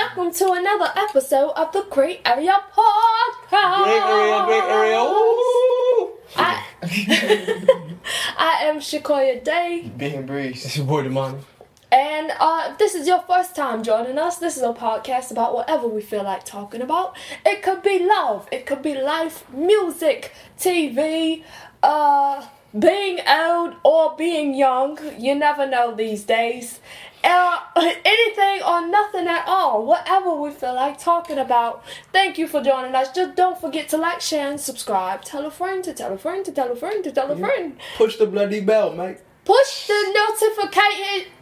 welcome to another episode of the Great Area Podcast. Great area. Ooh. I am Shakoya Day. Being Breeze. It's your boy Damani. And if this is your first time joining us, this is a podcast about whatever we feel like talking about. It could be love, it could be life, music, TV, being old or being young. You never know these days. Anything or nothing at all. Whatever we feel like talking about. Thank you for joining us. Just don't forget to like, share, and subscribe. Tell a friend to tell a friend to tell a friend to tell a friend. Push the bloody bell, mate. Push the notification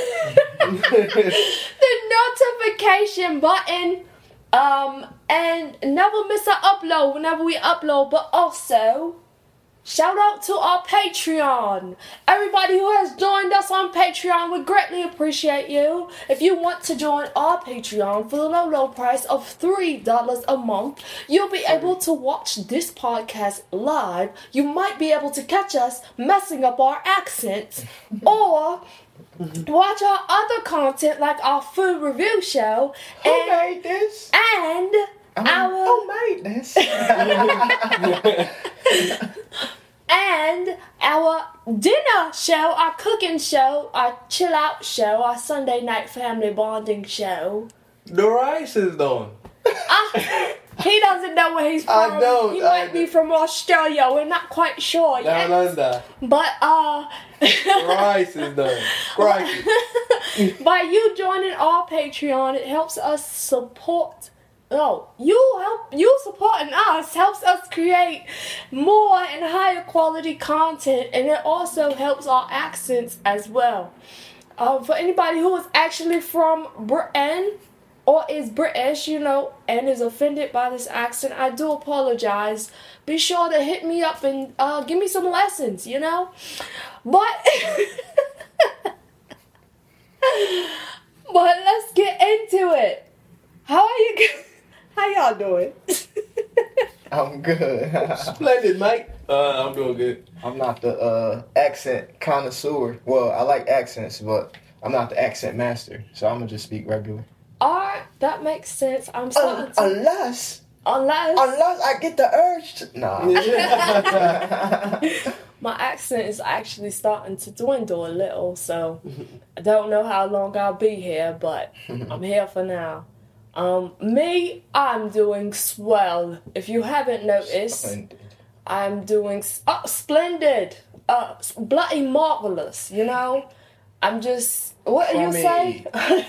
button, and never miss an upload whenever we upload. But also, shout out to our Patreon. Everybody who has joined us on Patreon, we greatly appreciate you. If you want to join our Patreon for the low price of $3 a month, you'll be able to watch this podcast live. You might be able to catch us messing up our accents, or watch our other content like our food review show. Who made this? And Who made this? and our dinner show, our cooking show, our chill out show, our Sunday night family bonding show. The rice is done. He doesn't know where he's from. I don't. He might be from Australia. We're not quite sure yet. Down under. But The rice is done. Crikey. by you joining our Patreon, it helps us support. You supporting us helps us create more and higher quality content, and it also helps our accents as well. For anybody who is actually from Britain or is British, and is offended by this accent, I do apologize. Be sure to hit me up and give me some lessons, But but let's get into it. How are you? How y'all doing? I'm good. Splendid, mate. I'm doing good. I'm not the accent connoisseur. Well, I like accents, but I'm not the accent master, so I'm gonna just speak regular. Alright, that makes sense. I'm starting to... Unless Unless I get the urge to... Nah. my accent is actually starting to dwindle a little, so I don't know how long I'll be here, but I'm here for now. I'm doing swell. If you haven't noticed, Splendid. I'm doing splendid, bloody marvelous. I'm just. What do you say?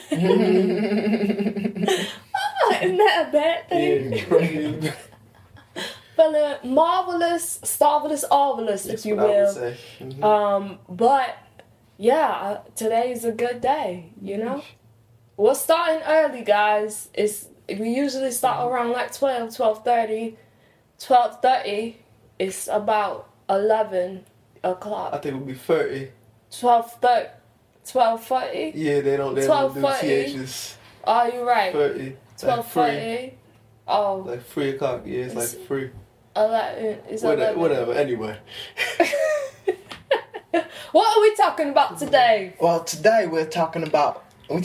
Isn't that a bad thing? Yeah. But marvelous, starvelous, arvelous, if you What I would will. say. Mhm. But yeah, today's a good day. We're starting early, guys. We usually start around like 12, 12:30. 12:30 is about 11 o'clock. I think it'll be 30. 12:30. 12:30? Yeah, they don't do 12:30. THs. Oh, you're right. 30. 12:30. Oh, Like 3 o'clock. Yeah, it's like 3. 11. It's 11. Whatever. Anyway. What are we talking about today? Well, today we're talking about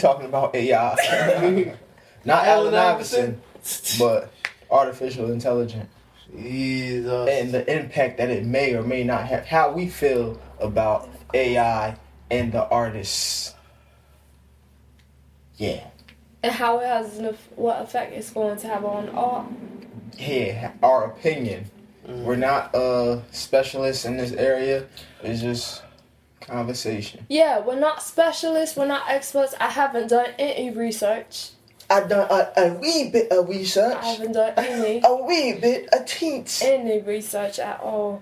AI. Not Allen Iverson, but artificial intelligence. Jesus. And the impact that it may or may not have. How we feel about AI and the artists. Yeah. And how it has what effect it's going to have on art. Yeah, our opinion. We're not specialists in this area. It's just conversation. Yeah, we're not specialists, we're not experts. I haven't done any research. I've done a wee bit of research. I haven't done any Teens. any research at all.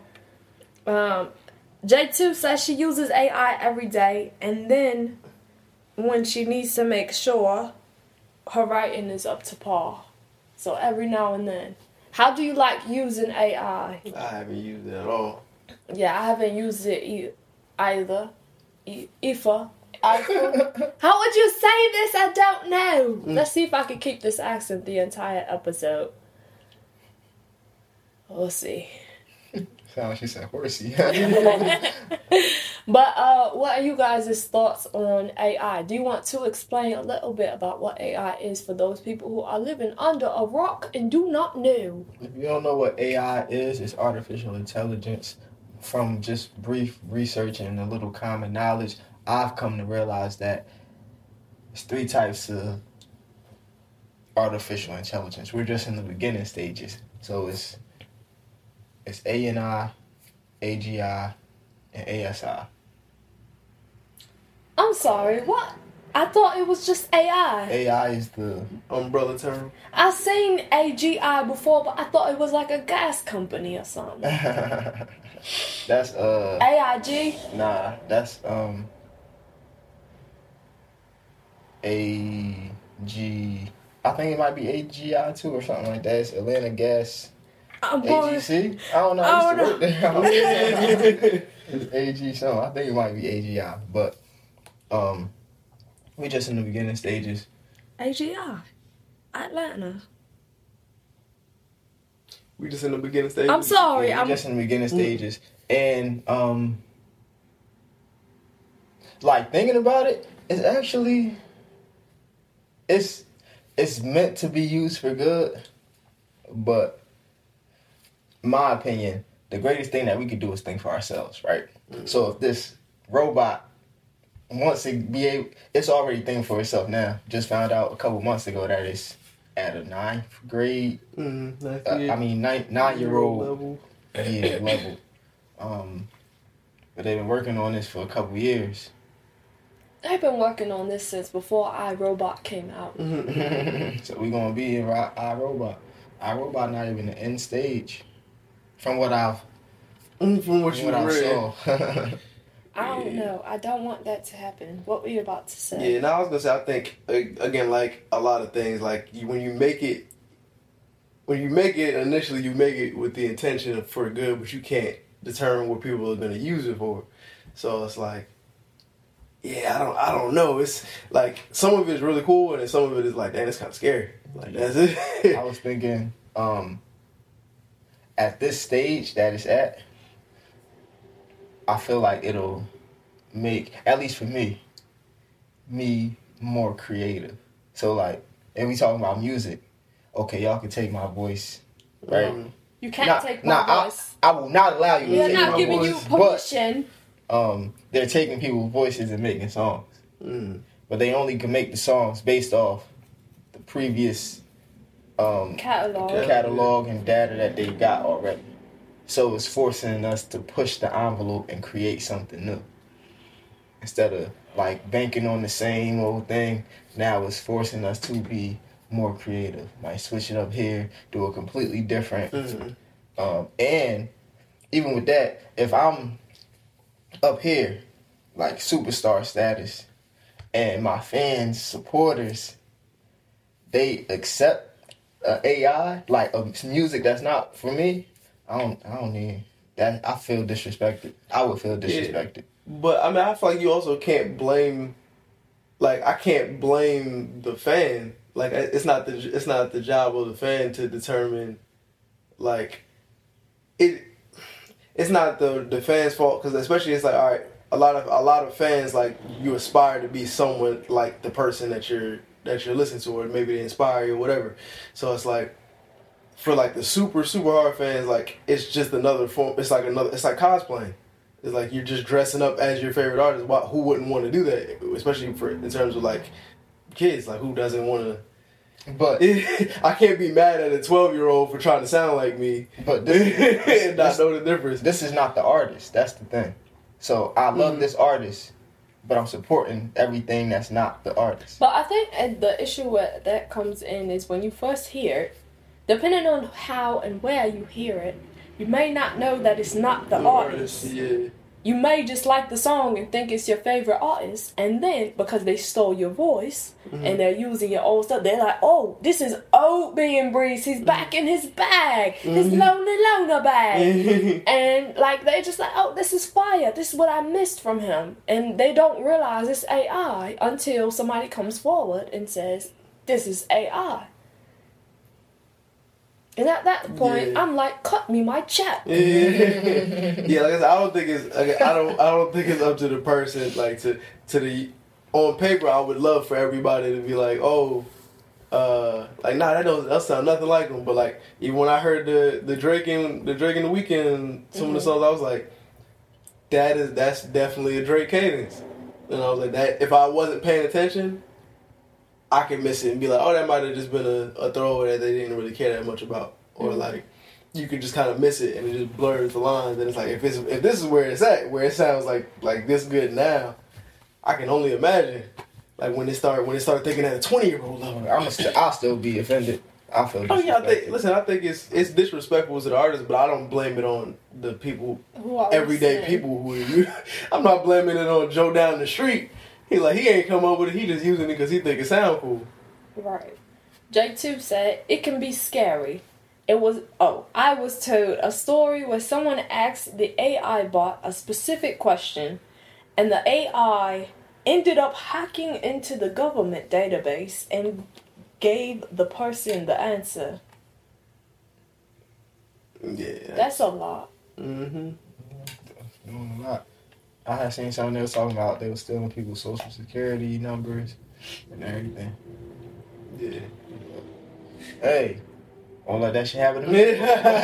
J2 says she uses AI every day, and then when she needs to make sure her writing is up to par. So every now and then. How do you like using AI? I haven't used it at all. Yeah, I haven't used it either. Ifa. How would you say this? I don't know. Let's see if I can keep this accent the entire episode. We'll see. Sound like she said horsey. But what are you guys' thoughts on AI? Do you want to explain a little bit about what AI is for those people who are living under a rock and do not know? If you don't know what AI is, it's artificial intelligence. From just brief research and a little common knowledge, I've come to realize that there's 3 types of artificial intelligence. We're just in the beginning stages. So it's ANI, AGI, and ASI. I'm sorry, what? I thought it was just AI. AI is the Umbrella term. I seen AGI before, but I thought it was like a gas company or something. that's AIG? nah, that's AG. I think it might be AGI too or something like that. It's Atlanta Gas. AGC? I don't know. I used to work there. It's AG something. I think it might be AGI, but we're just in the beginning stages. AGI. Atlanta. We just in the beginning stages. I'm sorry. Yeah, we're just in the beginning stages, and like thinking about it, it's actually it's meant to be used for good, but in my opinion, the greatest thing that we could do is think for ourselves, right? Mm-hmm. So if this robot wants to be able, it's already thinking for itself now. Just found out a couple months ago that it's at a 9th grade. I mean, 9-year-old level. Yeah, level. But they've been working on this for a couple years. They've been working on this since before iRobot came out. So we're gonna be in iRobot. iRobot not even the end stage. From what I've saw. I don't know. I don't want that to happen. What were you about to say? Yeah, now I was gonna say, I think again, like a lot of things, like when you make it initially, you make it with the intention for good, but you can't determine what people are gonna use it for. So it's like, yeah, I don't know. It's like some of it is really cool, and then some of it is like, damn, it's kind of scary. Like that's it. I was thinking, at this stage that it's at, I feel like it'll make, at least for me more creative. So like, if we talking about music, okay, y'all can take my voice, right? You can't take my voice. I will not allow you to take my voice. We're not giving you permission. But, they're taking people's voices and making songs. But they only can make the songs based off the previous catalog and data that they got already. So it's forcing us to push the envelope and create something new. Instead of like banking on the same old thing, now it's forcing us to be more creative. Like switch it up here, do a completely different. And even with that, if I'm up here, like superstar status, and my fans, supporters, they accept AI, like music that's not for me, I don't need that. I feel disrespected. I would feel disrespected. Yeah. But I mean, I feel like you also can't blame. Like I can't blame the fan. Like it's not the job of the fan to determine. Like it's not the fans' fault, because especially it's like, all right, a lot of fans, like, you aspire to be someone like the person that you're listening to, or maybe they inspire you or whatever. So it's like, for like the super hard fans, like, it's just another form. It's like cosplaying. It's like you're just dressing up as your favorite artist. Who wouldn't want to do that? Especially in terms of like kids, like who doesn't want to? But I can't be mad at a 12-year-old for trying to sound like me. But and not know the difference. This is not the artist. That's the thing. So I love this artist, but I'm supporting everything that's not the artist. But I think the issue with that comes in is when you first hear it, depending on how and where you hear it, you may not know that it's not the artist. Yeah. You may just like the song and think it's your favorite artist, and then because they stole your voice and they're using your old stuff, they're like, "Oh, this is old being Breeze. He's back in his bag, his lonely loner bag," and like they're just like, "Oh, this is fire. This is what I missed from him," and they don't realize it's AI until somebody comes forward and says, "This is AI." And at that point, I'm like, cut me my check. Yeah, yeah. Like I said, I don't think it's up to the person. Like to the on paper, I would love for everybody to be like, oh, like nah, that sound nothing like them. But like even when I heard the Drake and the Weeknd, some of the songs, I was like, that's definitely a Drake cadence. And I was like, that if I wasn't paying attention, I could miss it and be like, oh, that might have just been a throwaway that they didn't really care that much about, or like you could just kind of miss it and it just blurs the lines. And it's like if this is where it's at, where it sounds like this good now, I can only imagine like when they start thinking at a 20-year-old level. I'll still be offended. I feel. Oh yeah, I think it's disrespectful to the artist, but I don't blame it on the people, everyday people who. I'm not blaming it on Joe down the street. He ain't come up with it. He just using it because he think it sound cool. Right. J2 said it can be scary. I was told a story where someone asked the AI bot a specific question, and the AI ended up hacking into the government database and gave the person the answer. Yeah. That's a lot. Mm-hmm. Doing a lot. I had seen something they was talking about. They were stealing people's social security numbers and everything. Yeah. Hey, won't let that shit happen to me.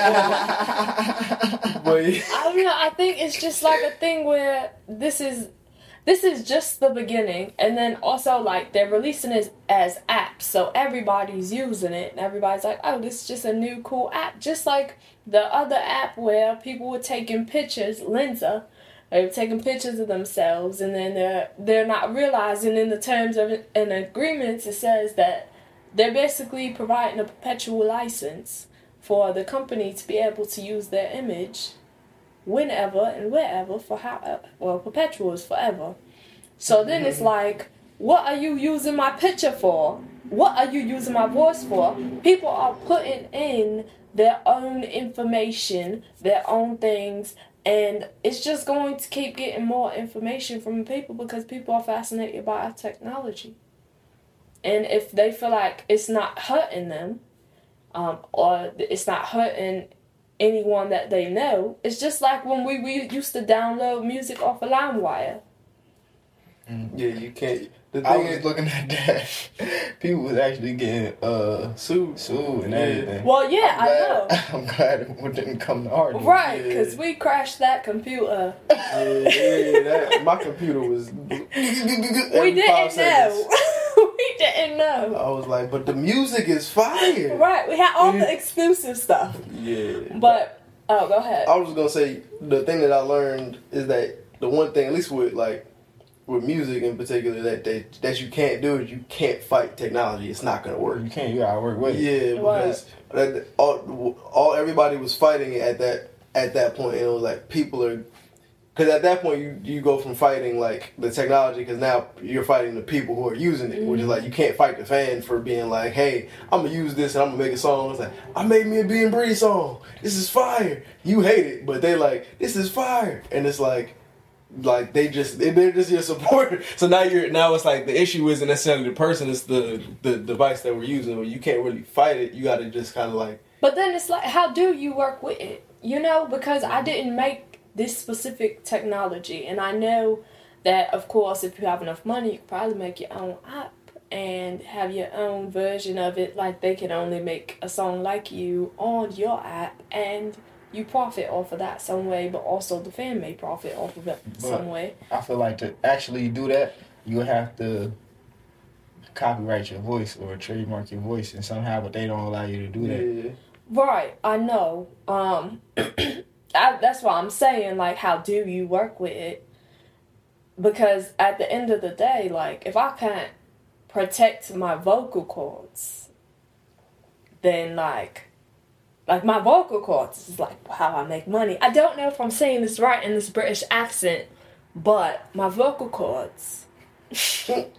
But I don't know. I think it's just like a thing where this is just the beginning, and then also like they're releasing it as apps, so everybody's using it, and everybody's like, oh, this is just a new cool app, just like the other app where people were taking pictures, Lensa. They were taking pictures of themselves, and then they're not realizing in the terms of an agreement it says that they're basically providing a perpetual license for the company to be able to use their image whenever and wherever perpetual is forever. So then it's like, what are you using my picture for? What are you using my voice for? People are putting in their own information, their own things, and it's just going to keep getting more information from people because people are fascinated by our technology. And if they feel like it's not hurting them, or it's not hurting anyone that they know, it's just like when we used to download music off of LimeWire. yeah, you can't. The I thing was is, looking at that. People was actually getting sued and everything. Well, yeah, I know. I'm glad it didn't come to our door. Right, because we crashed that computer. My computer was. We didn't know. We didn't know. I was like, but the music is fire. Right, we had all the exclusive stuff. Yeah. But, go ahead. I was gonna say the thing that I learned is that the one thing, at least with music in particular, that you can't do is you can't fight technology. It's not gonna work. You can't. You gotta work with it. Yeah, because all everybody was fighting it at that point, and it was like people are. Because at that point, you go from fighting like the technology, because now you're fighting the people who are using it, which is like you can't fight the fan for being like, hey, I'm gonna use this and I'm gonna make a song. It's like, I made me a B and Bree song. This is fire. You hate it, but they like, this is fire, and it's like they're just your supporter. So now it's like the issue isn't necessarily the person, it's the device that we're using. You can't really fight it. You got to just kind of like. But then it's like, how do you work with it? You know, because I didn't make this specific technology, and I know that, of course, if you have enough money, you could probably make your own app and have your own version of it. Like, they can only make a song like you on your app, and you profit off of that some way, but also the fan may profit off of it some way. I feel like to actually do that, you would have to copyright your voice or trademark your voice, and somehow, but they don't allow you to do that. Yeah. Right, I know. That's why I'm saying, like, how do you work with it? Because at the end of the day, like, if I can't protect my vocal cords, then, like my vocal cords is, like, how I make money. I don't know if I'm saying this right in this British accent, but my vocal cords, it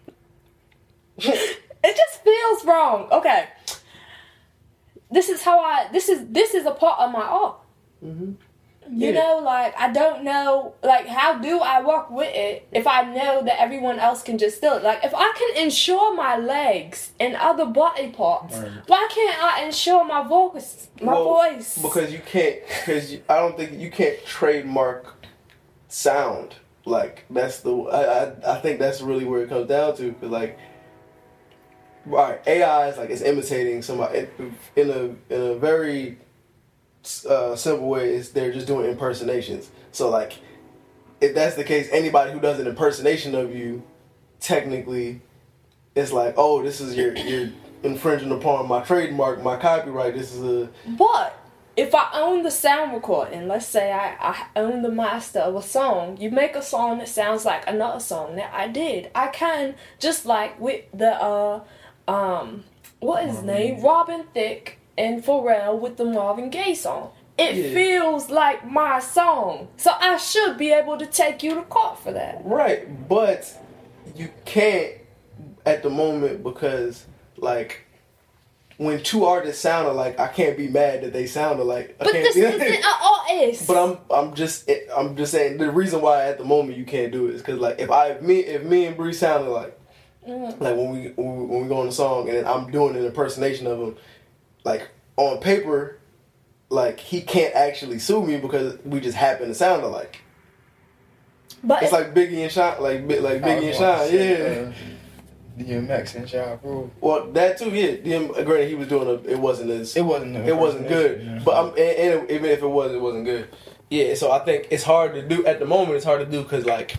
just feels wrong. Okay. This is a part of my art. Mm-hmm. You know, like, I don't know, like, how do I work with it if I know that everyone else can just steal it? Like, if I can insure my legs and other body parts, why can't I insure my voice? Voice? Because you can't, I don't think you can't trademark sound. Like, that's I think that's really where it comes down to. Cause, like, right, AI is like, it's imitating somebody in a very simple way. Is they're just doing impersonations. So, like, if that's the case, anybody who does an impersonation of you, technically, it's like, oh, this is you're infringing upon my trademark, my copyright. This is a. But if I own the sound recording, let's say I own the master of a song, you make a song that sounds like another song that I did. I can, just like with the what is his name? Robin Thicke and Pharrell with the Marvin Gaye song. It feels like my song. So I should be able to take you to court for that. Right, but you can't at the moment because, like, when two artists sound alike, I can't be mad that they sound alike. But this isn't an artist. But I'm just saying the reason why at the moment you can't do it is because, like, if me and Bree sound alike, like when we go on the song and I'm doing an impersonation of him, like, on paper, like, he can't actually sue me because we just happen to sound alike. But it's like Biggie and Sean, like Biggie and Sean, yeah. DMX and Ja Rule. Well, that too, yeah. Granted, he was doing it wasn't good. Yeah. But and even if it wasn't good. Yeah. So I think it's hard to do at the moment. It's hard to do because, like,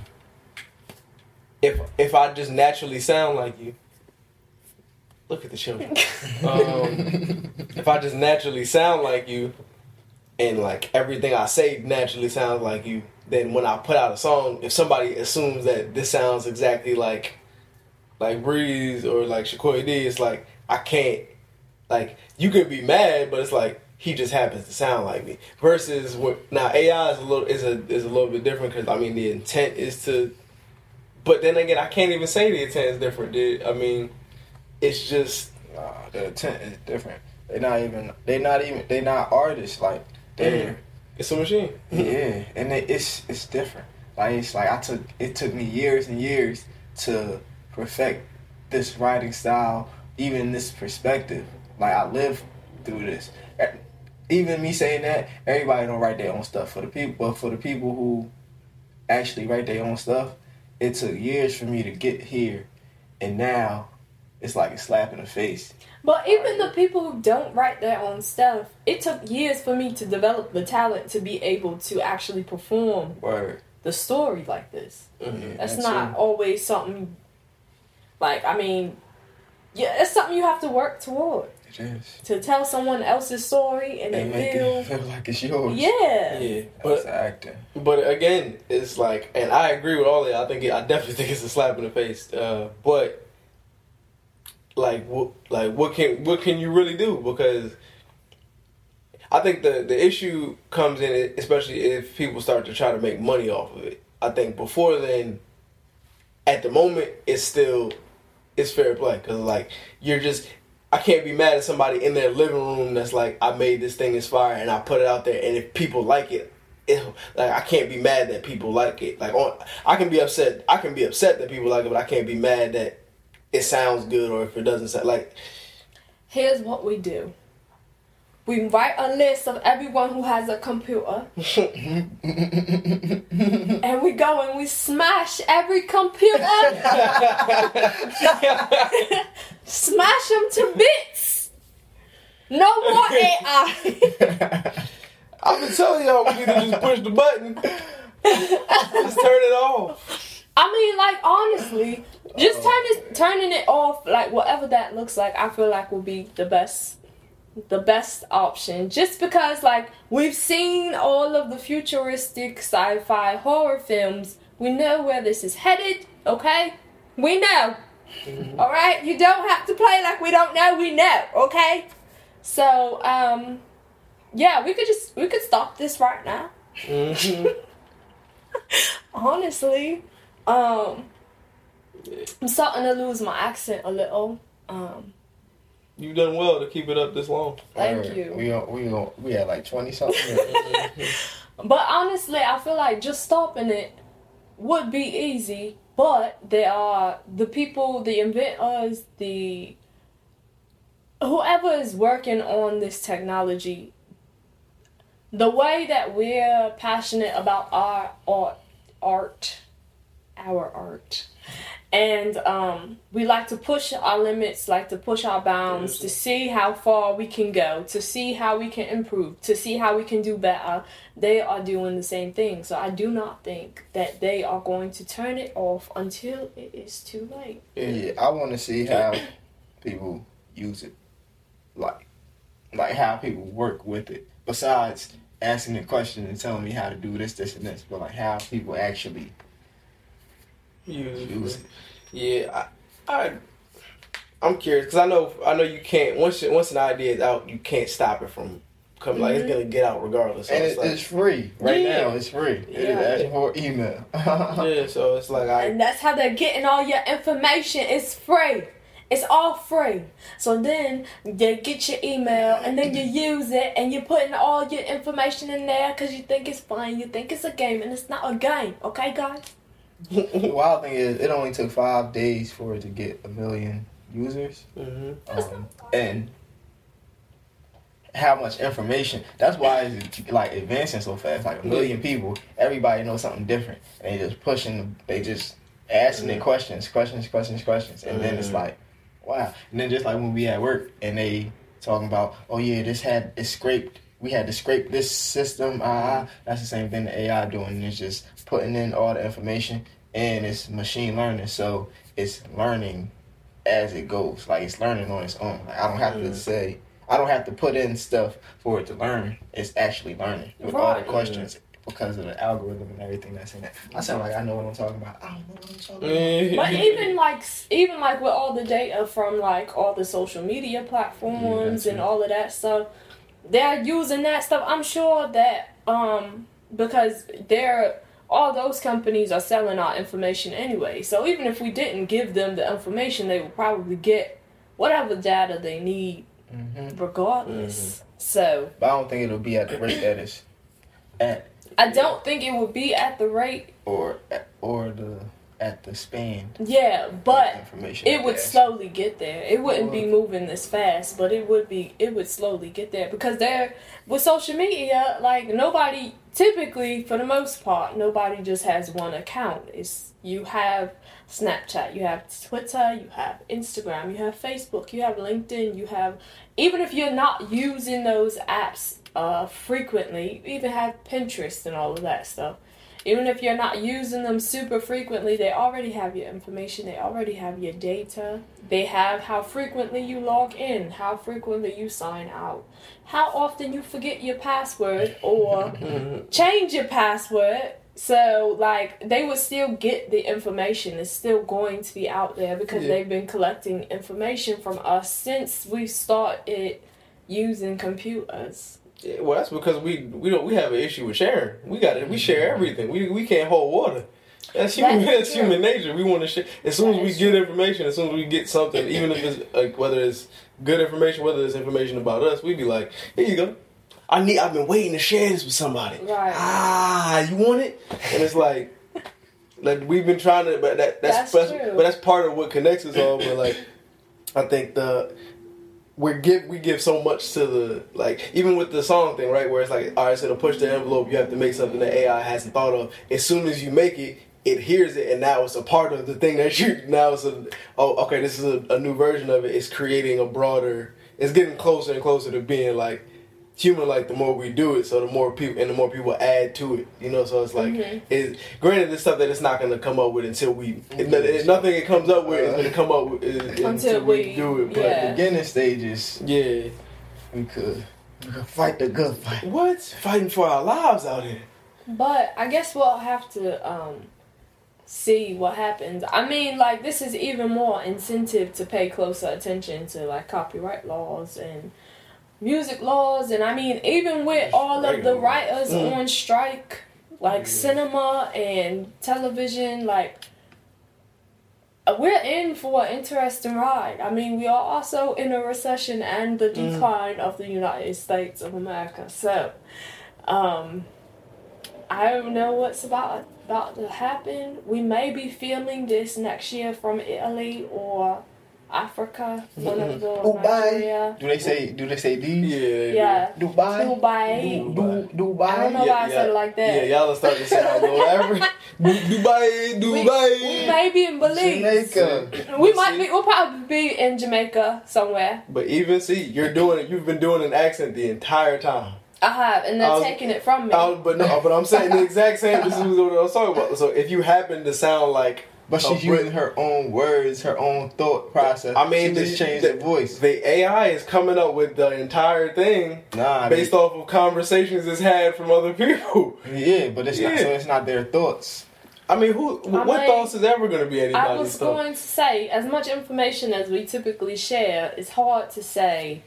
if I just naturally sound like you, look at the children. If I just naturally sound like you, and, like, everything I say naturally sounds like you, then when I put out a song, if somebody assumes that this sounds exactly like Breeze or like Shakoy D, it's like, I can't, like, you can be mad, but it's like, he just happens to sound like me. Versus now AI is a little bit different because, I mean, the intent is to, but then again, I can't even say the intent is different, dude. I mean, it's just the intent is different. They're not artists. Like, they're it's a machine. Yeah, and it's different. Like, it's like it took me years and years to perfect this writing style, even this perspective. Like, I lived through this. Even me saying that, everybody don't write their own stuff. For the people who actually write their own stuff, it took years for me to get here, and now it's like a slap in the face. But even the people who don't write their own stuff, it took years for me to develop the talent to be able to actually perform the story like this. Mm-hmm. That's not always something, like, I mean, yeah, it's something you have to work toward. It is. To tell someone else's story and make it feel like it's yours. Yeah. Yeah. That's acting. But again, it's like, and I agree with all that. I definitely think it's a slap in the face. But what can you really do? Because I think the issue comes in, especially if people start to try to make money off of it. I think before then, at the moment, it's fair play because, like, I can't be mad at somebody in their living room that's like, I made this thing as fire and I put it out there, and if people like it, like, I can't be mad that people like it. Like, I can be upset that people like it, but I can't be mad that it sounds good or if it doesn't sound like. Here's what we do. We write a list of everyone who has a computer. And we go and we smash every computer. Smash them to bits. No more AI. I've been telling y'all we need to just push the button. Just turn it off. I mean, like, honestly, just turning it off, like, whatever that looks like, I feel like will be the best option. Just because, like, we've seen all of the futuristic sci-fi horror films. We know where this is headed, okay? We know. Mm-hmm. Alright? You don't have to play like we don't know, we know, okay? So, yeah, we could stop this right now. Mm-hmm. Honestly. I'm starting to lose my accent a little. You've done well to keep it up this long. Thank you. We had like 20 something. But honestly, I feel like just stopping it would be easy. But there are the people, the inventors, the whoever is working on this technology. The way that we're passionate about our art, and we like to push our limits, like to push our bounds, to see how far we can go, to see how we can improve, to see how we can do better. They are doing the same thing. So I do not think that they are going to turn it off until it is too late. Yeah, I want to see how people use it, like how people work with it. Besides asking the question and telling me how to do this, this, and this, but like how people actually use it. Yeah, I'm curious because I know you can't once an idea is out, you can't stop it from coming. Like it's gonna get out regardless. So And it's free right now. It's free. It is asking for email. Yeah, so it's like and that's how they're getting all your information. It's free. It's all free. So then they get your email and then you use it and you're putting all your information in there because you think it's fun. You think it's a game and it's not a game. Okay, guys? The wild thing is, it only took 5 days for it to get 1 million users. And how much information. That's why it's like advancing so fast. Like 1 million people, everybody knows something different. And they just pushing, they just asking their questions. And then it's like, wow. And then just like when we at work and they talking about, oh yeah, it scraped. We had to scrape this system. That's the same thing the AI doing. It's just putting in all the information and it's machine learning. So it's learning as it goes. Like it's learning on its own. Like I don't have to say, I don't have to put in stuff for it to learn. It's actually learning with all the questions because of the algorithm and everything that's in it. I sound like I know what I'm talking about. I don't know what I'm talking about. But even like with all the data from like all the social media platforms and all of that stuff, they're using that stuff. I'm sure that because all those companies are selling our information anyway. So even if we didn't give them the information, they would probably get whatever data they need regardless. So but I don't think it'll be at the rate that it's at. I don't think it would be at the rate or at the span. Yeah, but information it would slowly get there. It wouldn't be moving this fast, but it would slowly get there because with social media, like nobody typically, for the most part, nobody just has one account. You have Snapchat, you have Twitter, you have Instagram, you have Facebook, you have LinkedIn, you have, even if you're not using those apps frequently, you even have Pinterest and all of that stuff. Even if you're not using them super frequently, they already have your information. They already have your data. They have how frequently you log in, how frequently you sign out, how often you forget your password or change your password. So, like, they would still get the information. It's still going to be out there because they've been collecting information from us since we started using computers. Yeah, well, that's because we have an issue with sharing. We share everything. We can't hold water. That's human nature. We want to share. As soon as we get information, as soon as we get something, even if it's like whether it's good information, whether it's information about us, we be like, here you go. I've been waiting to share this with somebody. Right. You want it? And it's like we've been trying to, but that's true. But that's part of what connects us all. But like, I think we give so much to the, like, even with the song thing, right, where it's like, all right, so to push the envelope, you have to make something that AI hasn't thought of. As soon as you make it, it hears it, and now it's a part of the thing that this is a new version of it. It's creating a broader, it's getting closer and closer to being like human, like the more we do it, so the more people add to it, you know. So it's like, granted, it's stuff that it's not going to come up with until nothing it comes up with is going to come up with until we do it. But at the beginning stages, we could fight the good fight. What? Fighting for our lives out here. But I guess we'll have to see what happens. I mean, like, this is even more incentive to pay closer attention to like copyright laws and music laws, and I mean, even with all of the writers on strike, like cinema and television, like, we're in for an interesting ride. I mean, we are also in a recession and the decline of the United States of America. So, I don't know what's about to happen. We may be feeling this next year from Italy or Africa, one of the Nigeria. Do they say these? Yeah. Dubai. I don't know why I said it like that. Yeah, y'all are starting to sound whatever. Dubai. We may be in Belize. Jamaica. We'll probably be in Jamaica somewhere. But even you've been doing an accent the entire time. I have, and they're taking it from me. But I'm saying the exact same. This is what I was talking about. So if you happen to sound like, but she's using her own words, her own thought process. I mean, she just changed her voice. The AI is coming up with the entire thing based off of conversations it's had from other people. Yeah, but it's not. So it's not their thoughts. I mean, what thoughts is ever going to be anybody's I was going to say, as much information as we typically share, it's hard to say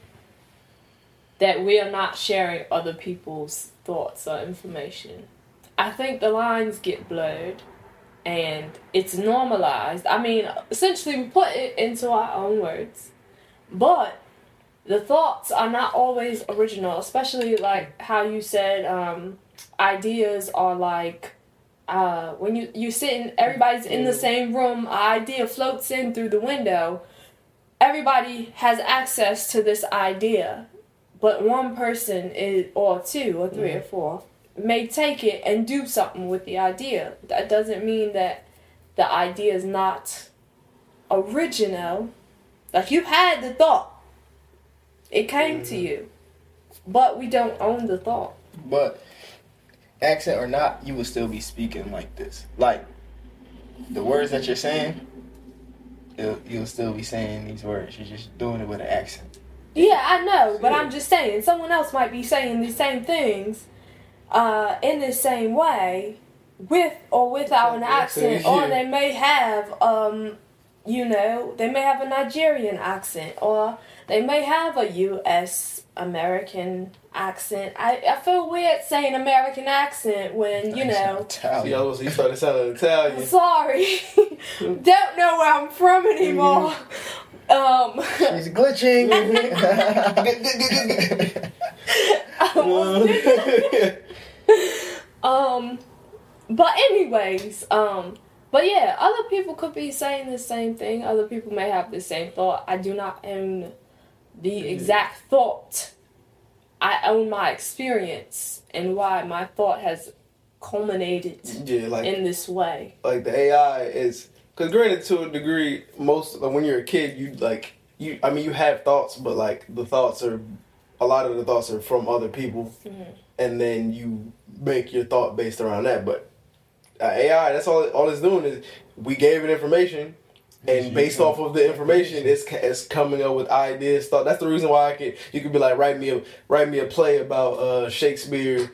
that we are not sharing other people's thoughts or information. I think the lines get blurred and it's normalized. I mean, essentially we put it into our own words, but the thoughts are not always original, especially like how you said ideas are like when you sit in, everybody's in the same room, an idea floats in through the window. Everybody has access to this idea. But one person or two, or three, or four, may take it and do something with the idea. That doesn't mean that the idea is not original. Like, you had the thought. It came to you. But we don't own the thought. But, accent or not, you will still be speaking like this. Like, the words that you're saying, you'll still be saying these words. You're just doing it with an accent. Yeah, I know, but I'm just saying, someone else might be saying these same things in the same way, with or without an accent, or they may have, they may have a Nigerian accent, or they may have a U.S. American accent. I feel weird saying American accent when, Italian. See, you started sounding Italian. Sorry. Don't know where I'm from anymore. She's glitching. But anyways, but yeah, other people could be saying the same thing. Other people may have the same thought. I do not own the exact thought. I own my experience and why my thought has culminated in this way. Like the AI is, because granted, to a degree, when you're a kid, you have thoughts, but like a lot of the thoughts are from other people, and then you make your thought based around that. But AI, that's all it's doing is we gave it information, and based off of the information, it's coming up with ideas. Thought. That's the reason why you could be like, write me a play about Shakespeare.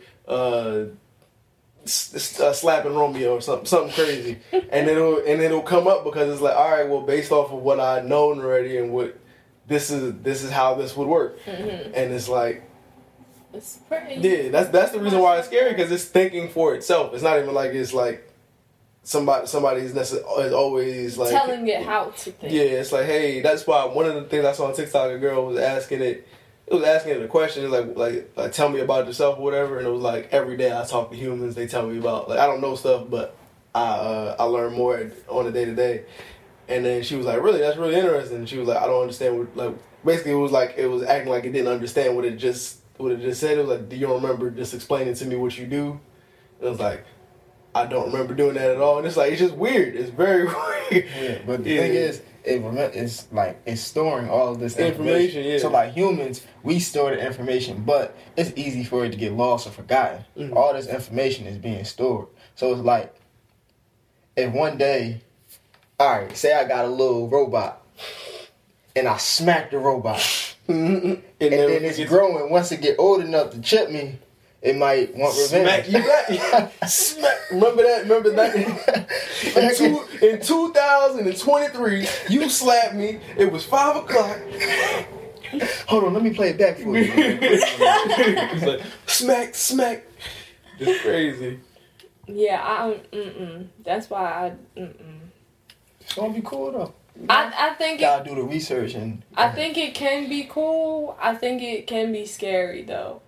Slapping Romeo or something crazy, and it'll come up because it's like, all right, well, based off of what I've known already and what this is how this would work, and it's like, it's pretty. Yeah, that's the reason why it's scary, because it's thinking for itself. It's not even like it's like somebody's is always like telling it how to think. Yeah, it's like, hey, that's why one of the things I saw on TikTok, a girl was asking it. It was asking it a question, like tell me about yourself or whatever, and it was like, every day I talk to humans, they tell me about, like, I don't know stuff, but I learn more on a day to day. And then she was like, really, that's really interesting. And she was like, I don't understand what, like, basically it was acting like it didn't understand what it just said. It was like, do you remember just explaining to me what you do? And it was like, I don't remember doing that at all. And it's like, it's just weird. It's very weird. Yeah, but the thing is, it's storing all of this information. Yeah. So like humans, we store the information, but it's easy for it to get lost or forgotten. All this information is being stored. So it's like, if one day, all right, say I got a little robot, and I smack the robot, and then it's growing. Once it get old enough to chip me, it might want revenge. Smack you back. Smack. Remember that? In 2023, you slapped me. It was 5 o'clock. Hold on, let me play it back for you. It's like, smack. It's crazy. Yeah, that's why It's gonna be cool though. I think gotta do the research and. I think it can be cool. I think it can be scary though.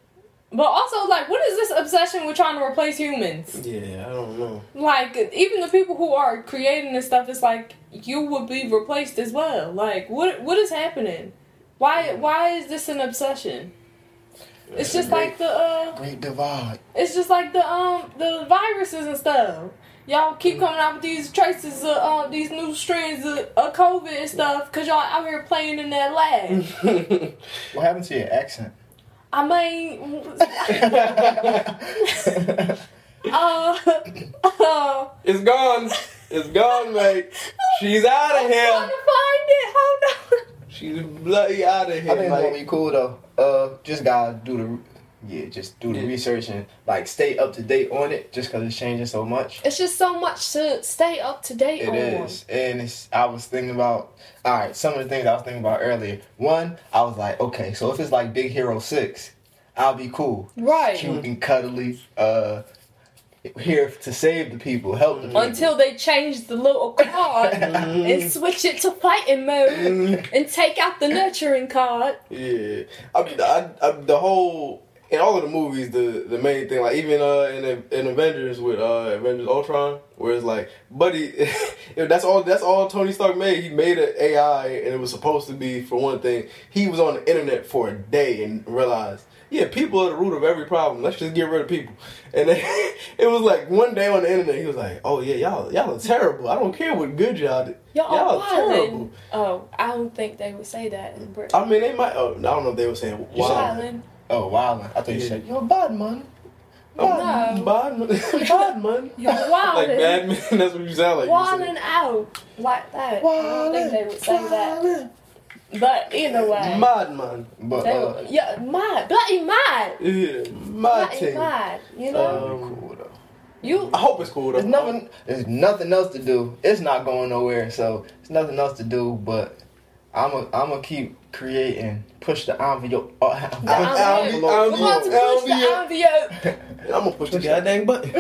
But also, like, what is this obsession with trying to replace humans? Yeah, I don't know. Like, even the people who are creating this stuff, it's like, you would be replaced as well. Like, what is happening? Why is this an obsession? It's just like the Great divide. it's just like the viruses and stuff. Y'all keep coming out with these traces of these new strains of COVID and stuff because y'all out here playing in that lab. What happened to your accent? I mean, It's gone. It's gone, mate. She's out of I'm here. trying to find it. Hold on. She's bloody out of I here, think it's gonna mate. be cool though. Just gotta do the research and like stay up to date on it. Just because it's changing so much. It's just so much to stay up to date on. It is, and I was thinking about. All right, some of the things I was thinking about earlier. One, I was like, okay, so if it's like Big Hero 6, I'll be cool, Right. cute and cuddly. Here to save the people, help the people. Until they change the little card and switch it to fighting mode and take out the nurturing card. Yeah, I mean, the whole in all of the movies, the main thing, like even in Avengers with Avengers Ultron, where it's like, buddy, that's all Tony Stark made. He made an AI, and it was supposed to be for one thing. He was on the internet for a day and realized, yeah, people are the root of every problem. Let's just get rid of people. And then, it was like one day on the internet, he was like, oh yeah, y'all are terrible. I don't care what good y'all did. Y'all are wildin'. terrible. Oh, I don't think they would say that in Britain. I mean, they might. Oh, I don't know if they were saying wild. Wildin'. Oh, wow! I thought you said you're bad man. No. Bad man. You're wildin'. Like bad man. That's what you sound like. Wildin' out like that. I don't think they would say that. But either way. Mad man. But They were, yeah, mad. Bloody mad. Yeah, mad Bloody thing. mad. You know? cool though. You. I hope it's cool though. There's nothing else to do. It's not going nowhere, so there's nothing else to do. But I'm keep creating, push the envelope. We're going to push the envelope. I'm gonna push the goddamn button.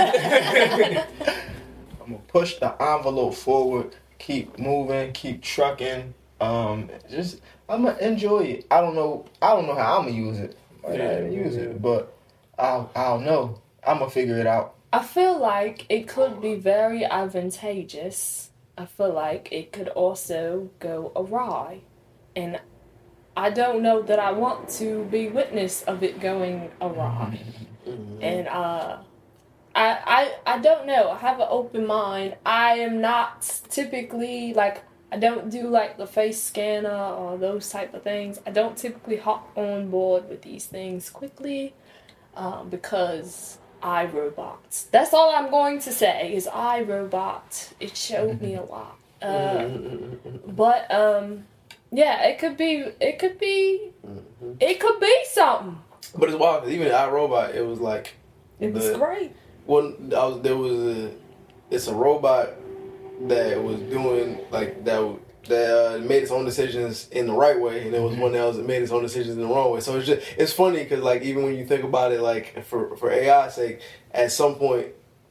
I'm gonna push the envelope forward. Keep moving. Keep trucking. I'm gonna enjoy it. I don't know how I'm gonna use it. I might not even use it, but I'll know. I'm gonna figure it out. I feel like it could be very advantageous. I feel like it could also go awry. And I don't know that I want to be witness of it going awry. And I don't know. I have an open mind. I am not typically like, I don't do like the face scanner or those type of things. I don't typically hop on board with these things quickly because iRobot. That's all I'm going to say is iRobot. It showed me a lot. But yeah, it could be something. But it's wild because even in iRobot, it was like It was great. It's a robot that was doing like that made its own decisions in the right way, and there was one else that made its own decisions in the wrong way. So it's funny because like even when you think about it, like for AI's sake, at some point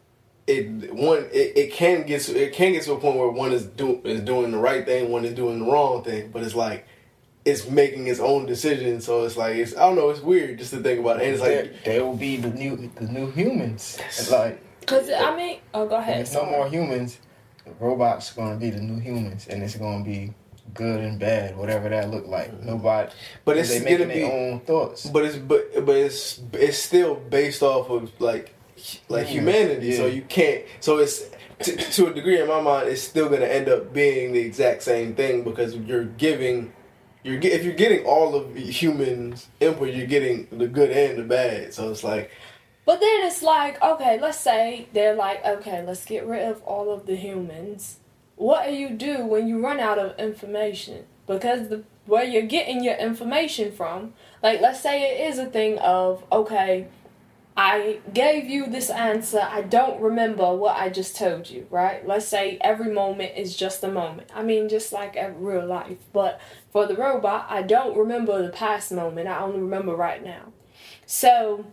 it can get to a point where one is doing the right thing, one is doing the wrong thing, but it's like it's making its own decision. So it's like I don't know, it's weird just to think about it. And it's like there will be the new humans. It's like Cause I mean, oh, go ahead. there's no more humans. The robots are gonna be the new humans, and it's gonna be good and bad, whatever that look like. Nobody, but it's they gonna making be their own thoughts. But it's still based off of like humanity. Yeah. So you can't. So it's to a degree in my mind, it's still gonna end up being the exact same thing because if you're getting all of humans input, you're getting the good and the bad. So it's like. But then it's like, okay, let's say they're like, okay, let's get rid of all of the humans. What do you do when you run out of information? Because where you're getting your information from, like let's say it is a thing of, okay, I gave you this answer, I don't remember what I just told you, right? Let's say every moment is just a moment. I mean, just like real life. But for the robot, I don't remember the past moment, I only remember right now. So,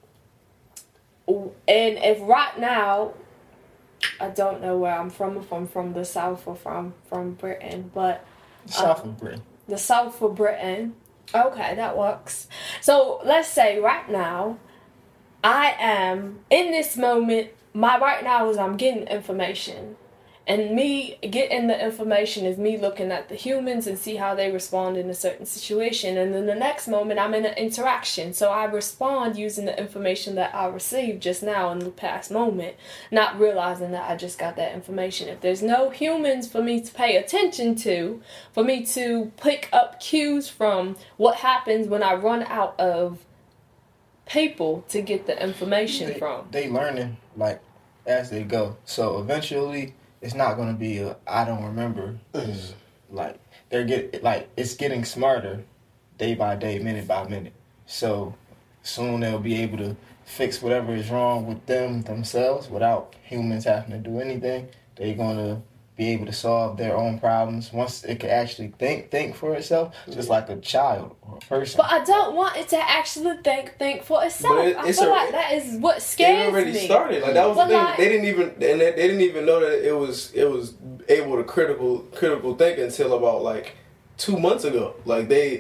and if right now, I don't know where I'm from, if I'm from the South or from Britain, but South of Britain. the South of Britain, Okay, that works. So let's say right now, I am in this moment. My right now is I'm getting information, and me getting the information is me looking at the humans and see how they respond in a certain situation. And then the next moment, I'm in an interaction, so I respond using the information that I received just now in the past moment, not realizing that I just got that information. If there's no humans for me to pay attention to, for me to pick up cues from, what happens when I run out of people to get the information from? They learning like as they go. So eventually, it's not gonna be a I don't remember. Like it's getting smarter day by day, minute by minute. So soon they'll be able to fix whatever is wrong with themselves without humans having to do anything. They're gonna be able to solve their own problems once it can actually think for itself, just like a child or a person. But I don't want it to actually think for itself. I feel like that is what scares me. It already started. Like that was the thing. Like, they didn't even know that it was able to critical think until about like 2 months ago. Like they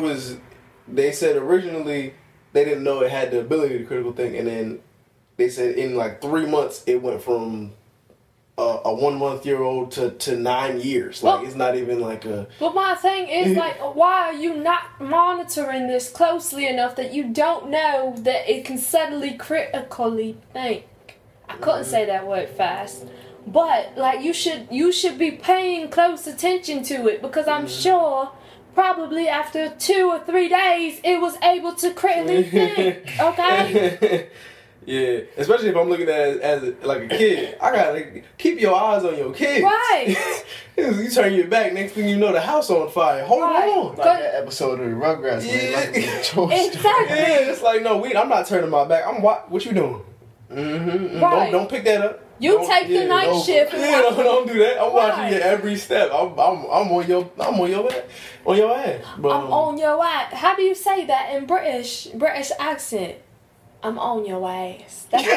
said originally they didn't know it had the ability to critical think, and then they said in like 3 months it went from a 1 month-year-old to 9 years. Like, well, it's not even like a... But my thing is, like, why are you not monitoring this closely enough that you don't know that it can suddenly critically think? I couldn't say that word fast. But, like, you should be paying close attention to it, because I'm sure probably after 2 or 3 days it was able to critically think, okay? Yeah, especially if I'm looking at it as like a kid. I gotta keep your eyes on your kid. Right. You turn your back, next thing you know, the house on fire. Hold on. Like that episode of the Rugrats. Exactly. Yeah, it's like, no, I'm not turning my back. What you doing? Mm-hmm. Right. Don't pick that up. Take the night shift. Don't do that. I'm watching your every step. I'm on your ass. But, I'm on your ass. How do you say that in British accent? I'm on your ass. Doesn't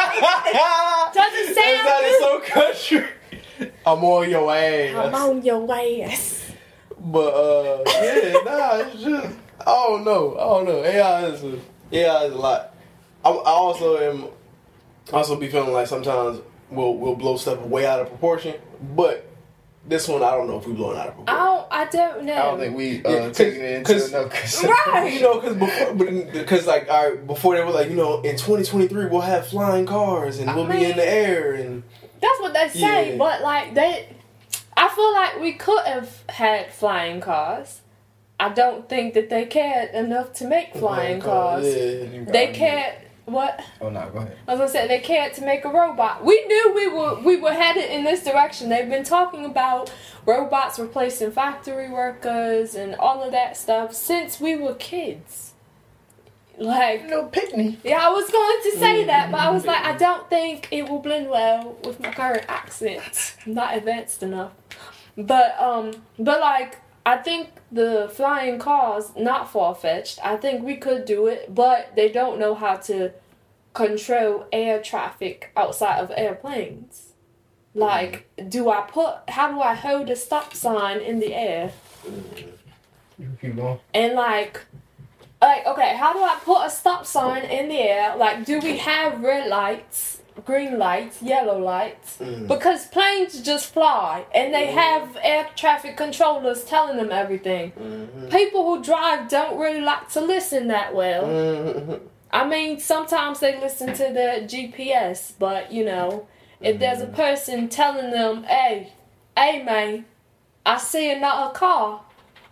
sound good. So country. I'm on your ass. I'm on your ass. But it's just I don't know. AI is a lot. I also be feeling like sometimes we'll blow stuff way out of proportion, but this one, I don't know if we blowing out of proportion. I don't know. I don't think we taking it into enough consideration. Right. Because like, all right, before they were like, in 2023 we'll have flying cars and we'll be in the air, and that's what they say. Yeah. But like I feel like we could have had flying cars. I don't think that they cared enough to make flying cars. Yeah. They cared. What? Oh no, go ahead. I was gonna say they cared to make a robot. We knew we were headed in this direction. They've been talking about robots replacing factory workers and all of that stuff since we were kids. Like, pick me. Yeah, I was going to say that, but I was like, I don't think it will blend well with my current accent. I'm not advanced enough. But like, I think the flying cars, not far-fetched. I think we could do it, but they don't know how to control air traffic outside of airplanes. Like, how do I hold a stop sign in the air? Keep going. And like, okay, how do I put a stop sign in the air? Like, do we have red lights? Green lights, yellow lights, because planes just fly and they have air traffic controllers telling them everything. People who drive don't really like to listen that well. I mean, sometimes they listen to the GPS, but if there's a person telling them, hey man, I see another car.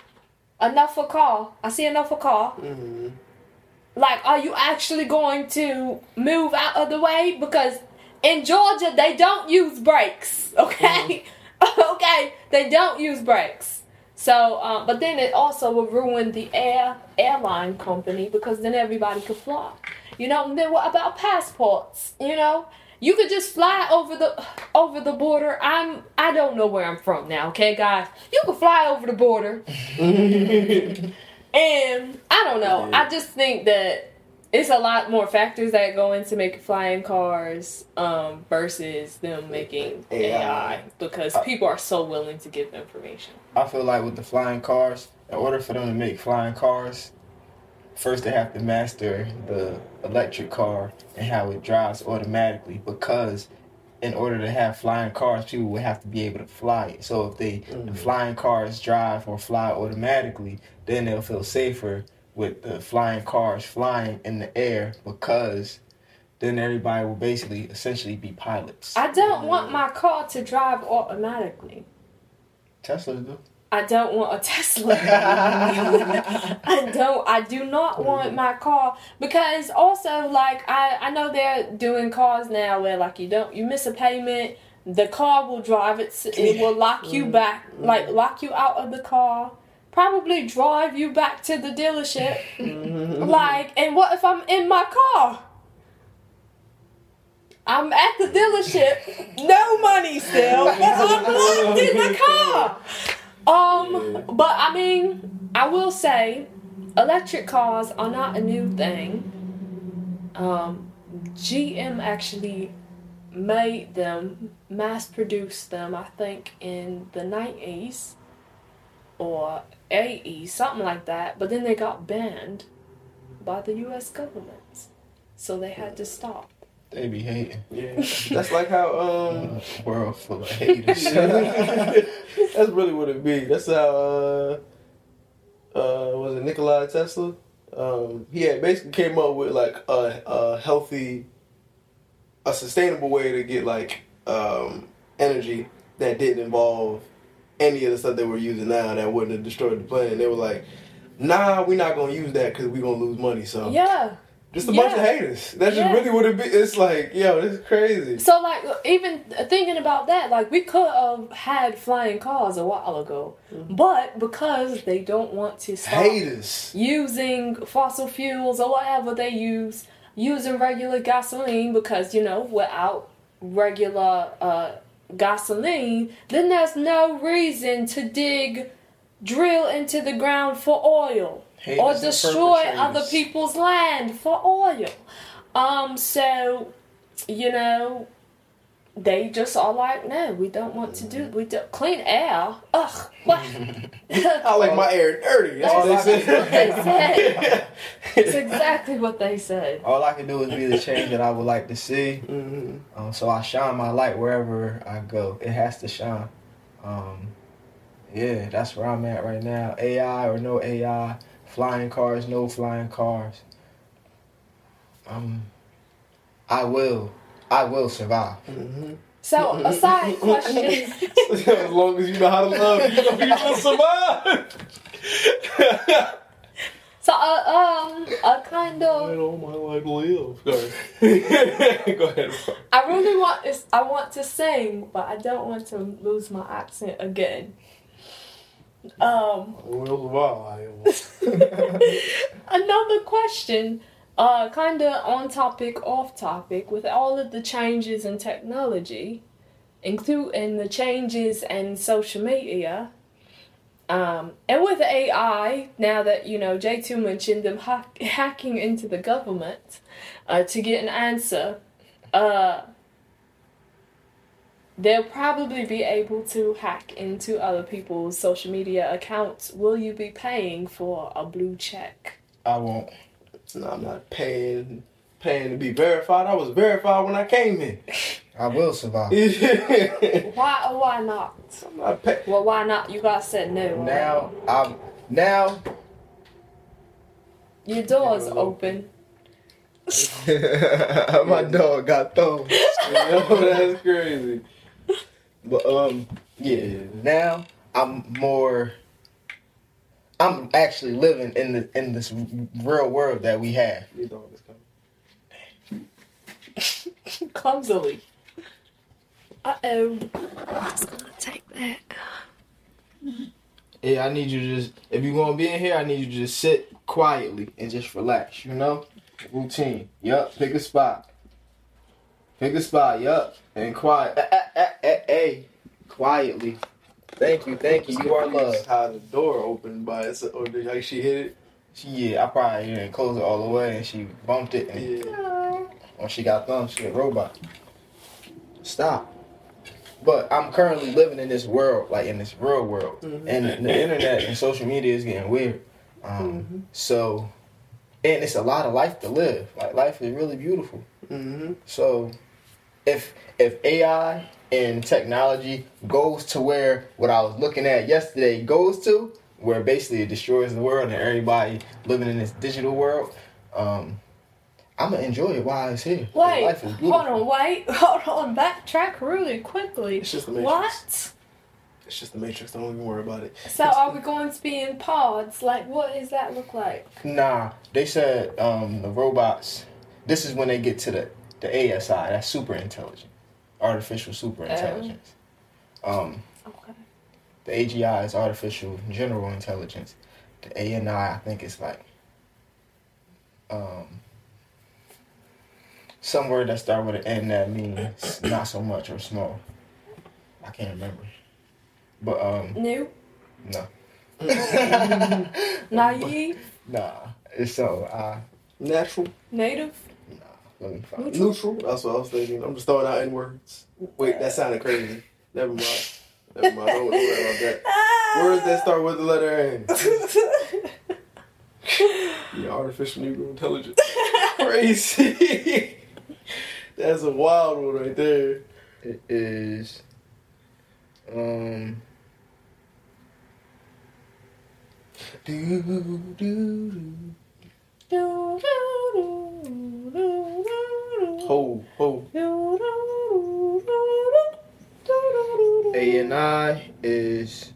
I see another car. Like, are you actually going to move out of the way? Because in Georgia, they don't use brakes, okay? Okay, they don't use brakes. So, but then it also will ruin the airline company, because then everybody could fly. And then what about passports? You could just fly over the border. I don't know where I'm from now, okay, guys? You could fly over the border. And I don't know. I just think that it's a lot more factors that go into making flying cars versus them making AI, because people are so willing to give information. I feel like with the flying cars, in order for them to make flying cars, first they have to master the electric car and how it drives automatically, because in order to have flying cars, people would have to be able to fly it. So if the flying cars drive or fly automatically, then they'll feel safer with the flying cars flying in the air, because then everybody will basically essentially be pilots. I don't want my car to drive automatically. Teslas do. I don't want a Tesla. I do not want my car, because also, like, I know they're doing cars now where, like, you miss a payment, the car will drive it will lock you back, like, lock you out of the car, probably drive you back to the dealership. Like, and what if I'm in my car? I'm at the dealership, no money still, but I'm locked in the car. But I mean, I will say, electric cars are not a new thing. GM actually made them, mass-produced them, I think, in the 90s or 80s, something like that. But then they got banned by the U.S. government, so they had to stop. They be hating. Yeah, that's like how world full of haters. That's really what it be. That's how was it Nikola Tesla? He had basically came up with like a healthy, a sustainable way to get like energy that didn't involve any of the stuff that we're using now that wouldn't have destroyed the planet. They were like, nah, we're not gonna use that because we're gonna lose money. So yeah. Just a bunch of haters. That's just really what it be. It's like, yo, this is crazy. So, like, even thinking about that, like, we could have had flying cars a while ago. But because they don't want to stop using fossil fuels or whatever they use, using regular gasoline, because, you know, without regular gasoline, then there's no reason to drill into the ground for oil. Or destroy other people's land for oil. So, you know, they just are like, no, we don't want to do, clean air. Ugh. What? I like my air dirty. That's what they said. It's exactly what they said. All I can do is be the change that I would like to see. So I shine my light wherever I go. It has to shine. Yeah, that's where I'm at right now. AI or no AI. Flying cars, no flying cars. I will survive. So, a side question. As long as you know how to love, you will survive. So, a kind of. I don't want to live. Go ahead. I want to sing, but I don't want to lose my accent again. Another question, kind of on topic, off topic, with all of the changes in technology, including the changes in social media, and with AI, now that, you know, J2 mentioned them hacking into the government to get an answer, they'll probably be able to hack into other people's social media accounts. Will you be paying for a blue check? I won't. No, I'm not paying to be verified. I was verified when I came in. I will survive. Why or why not? I'm not paying. Well, why not? You guys said no. Now your door's open. My dog got thrown. That's crazy. But yeah. Now I'm actually living in this real world that we have. Your dog is coming. Clumsily. Uh-oh. I'm just gonna take that. Yeah, I need you to just, if you're gonna be in here, I need you to just sit quietly and just relax, you know? Routine. Yup, pick a spot. Yup. And quiet. Hey. Quietly. Thank you. You are loved. How the door opened by itself, or did she hit it? Yeah, I probably didn't close it all the way, and she bumped it. And when she got thumbed, she a robot. Stop. But I'm currently living in this world, like in this real world, Mhm. and the internet and social media is getting weird. So, and it's a lot of life to live. Like life is really beautiful. Mm-hmm. So, if AI and technology goes to where what I was looking at yesterday goes to, where basically it destroys the world and everybody living in this digital world, I'm gonna enjoy it while it's here. Wait, Life is beautiful. hold on, backtrack really quickly. It's just the Matrix. What? It's just the Matrix. Don't even worry about it. So are we going to be in pods? Like, what does that look like? Nah, they said the robots. This is when they get to the ASI. That's super intelligent, artificial super intelligence. Okay. The AGI is artificial general intelligence. The ANI, I think, is like some word that start with an N that means not so much or small. I can't remember. But New? no. Naive? Nah. It's so Natural, Native? let me find neutral. That's what I was thinking. I'm just throwing out N words. Wait, that sounded crazy. Never mind. Don't worry about that. Words that start with the letter N. Yeah, artificial Negro intelligence. Crazy. That's a wild one right there. It is Ho. ANI is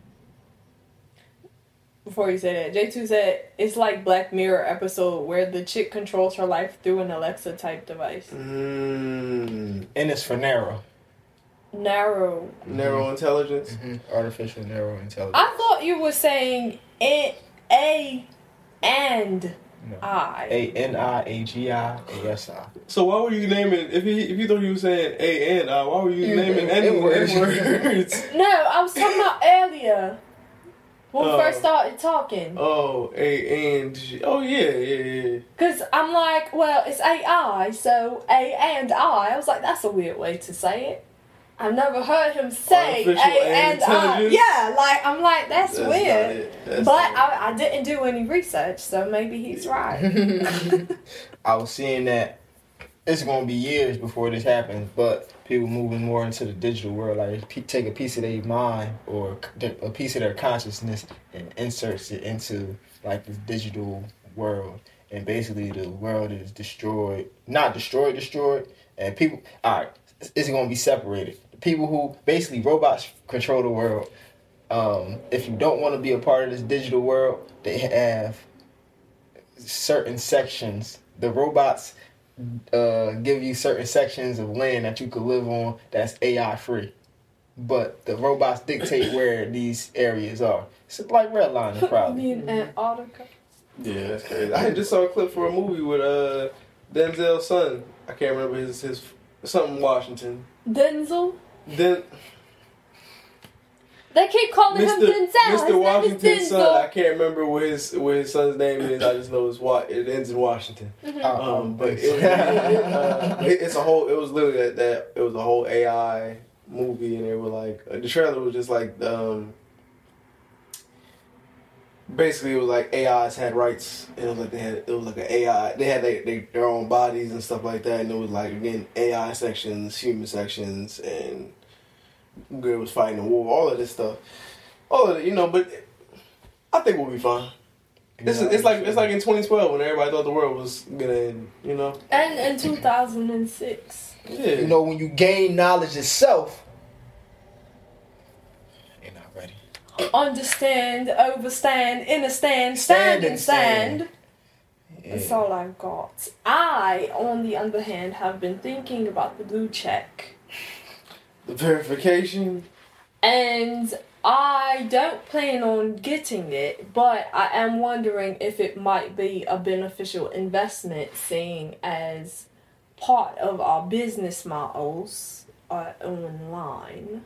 Before you say that, J2 said it's like Black Mirror episode where the chick controls her life through an Alexa type device. and it's for narrow. Narrow. Narrow intelligence. Artificial narrow intelligence. I thought you were saying A and No. I. ANIAGIASI. So why were you naming if you thought he was saying A and I? Why were you naming N words? No, I was talking about earlier when we first started talking. Oh, A and G. Oh yeah. Because I'm like, well, it's AI, so A and I. I was like, that's a weird way to say it. I've never heard him say A Artificial and I. intelligence? Yeah, like, I'm like, that's Not weird. it. That's But not it. I didn't do any research, so maybe he's right. I was seeing that it's going to be years before this happens, but people moving more into the digital world, like take a piece of their mind or a piece of their consciousness and inserts it into like this digital world. And basically the world is destroyed, not destroyed, and people, all right, it's going to be separated. The people who, basically robots control the world. If you don't want to be a part of this digital world, they have certain sections. The robots give you certain sections of land that you could live on that's AI free. But the robots dictate where these areas are. It's like redlining, I probably. mean, Antarctica. Yeah, that's crazy. I just saw a clip for a movie with Denzel's son. I can't remember his something Washington. Denzel? Then They keep calling him Denzel. His Mr. name is Washington's son. I Denzel. can't remember what his son's name is. I just know it ends in Washington. But it's a whole. It was literally that. It was a whole AI movie, and they were like the trailer was just like basically it was like AIs had rights, and it was like it was like an AI. They had their own bodies and stuff like that, and it was like again AI sections, human sections, and Good was fighting the war, all of this stuff, all of it, but I think we'll be fine. It's like in 2012 when everybody thought the world was gonna end, And in 2006. Yeah. When you gain knowledge itself, you're not ready. Understand, overstand, understand, stand and stand. That's all I've got. I, on the other hand, have been thinking about the blue check. The verification. And I don't plan on getting it, but I am wondering if it might be a beneficial investment, seeing as part of our business models are online.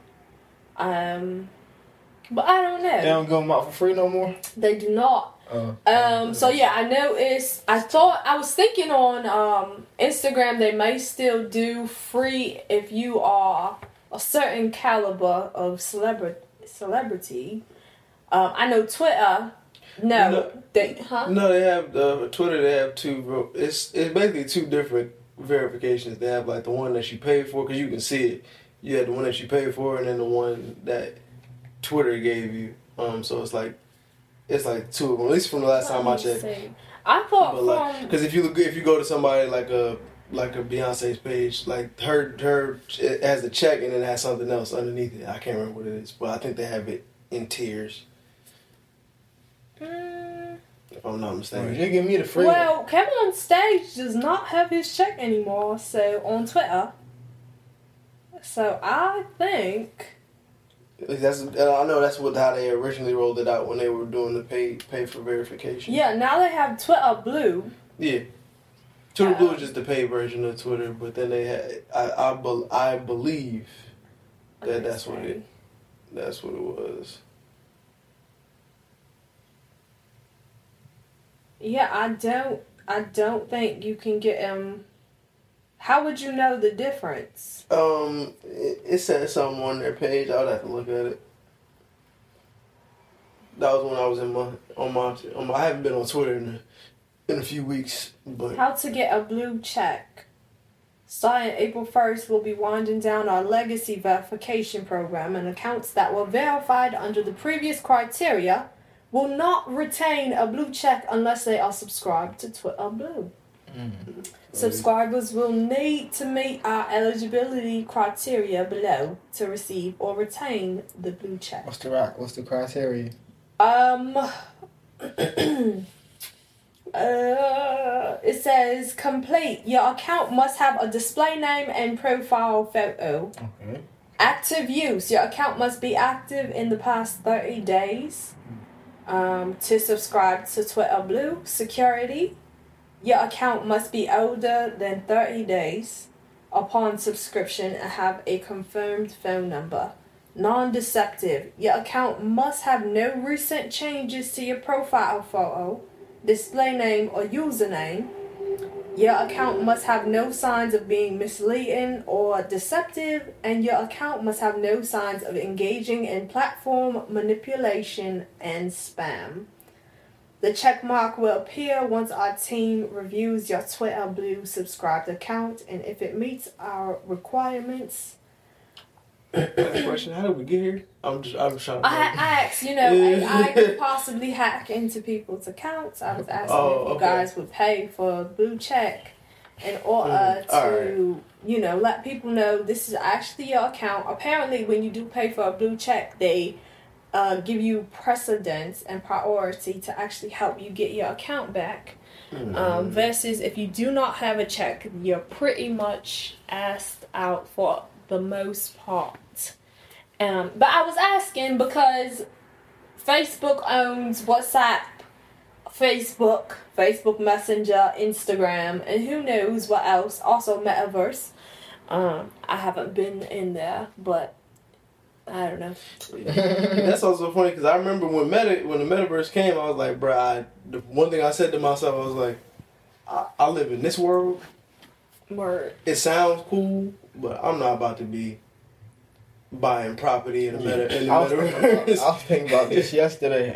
But I don't know. They don't give them out for free no more? They do not. So yeah, I noticed. I was thinking on Instagram they may still do free if you are a certain caliber of celebrity. I know Twitter. No, they have Twitter. They have two. It's basically two different verifications. They have like the one that you pay for because you can see it. You have the one that you pay for, and then the one that Twitter gave you. So it's like two of them. At least from the last time I checked. I thought because if you go to somebody like a Beyonce's page, like her it has the check and then it has something else underneath it. I can't remember what it is, but I think they have it in tiers. If I'm not mistaken. You give me the free. Well, Kevin on Stage does not have his check anymore, so on Twitter. So I think I know that's how they originally rolled it out when they were doing the pay for verification. Yeah, now they have Twitter Blue. Yeah. Twitter Blue is just the paid version of Twitter, but then they had I believe that's what it was. Yeah, I don't think you can get how would you know the difference? It says something on their page. I would have to look at it. That was when I was on my I haven't been on Twitter in a few weeks, but how to get a blue check. Starting April 1st, we'll be winding down our legacy verification program, and accounts that were verified under the previous criteria will not retain a blue check unless they are subscribed to Twitter Blue. Mm-hmm. Subscribers will need to meet our eligibility criteria below to receive or retain the blue check. What's the criteria? It says complete. Your account must have a display name and profile photo. Okay. Active use. Your account must be active in the past 30 days. To subscribe to Twitter Blue. Security. Your account must be older than 30 days upon subscription and have a confirmed phone number. Non-deceptive. Your account must have no recent changes to your profile photo, display name, or username. Your account must have no signs of being misleading or deceptive, and your account must have no signs of engaging in platform manipulation and spam. The check mark will appear once our team reviews your Twitter Blue subscribed account, and if it meets our requirements. Question: how did we get here? I'm trying to. I asked, I could possibly hack into people's accounts. I was asking if you guys would pay for a blue check in order to, let people know this is actually your account. Apparently, when you do pay for a blue check, they give you precedence and priority to actually help you get your account back. Versus if you do not have a check, you're pretty much asked out for the most part. But I was asking because Facebook owns WhatsApp, Facebook Messenger, Instagram, and who knows what else. Also Metaverse. I haven't been in there, but I don't know. That's also funny because I remember when the Metaverse came, I was like, bruh, the one thing I said to myself, I was like, I live in this world. Word. It sounds cool, but I'm not about to be buying property in the Metaverse. I was thinking about this yesterday.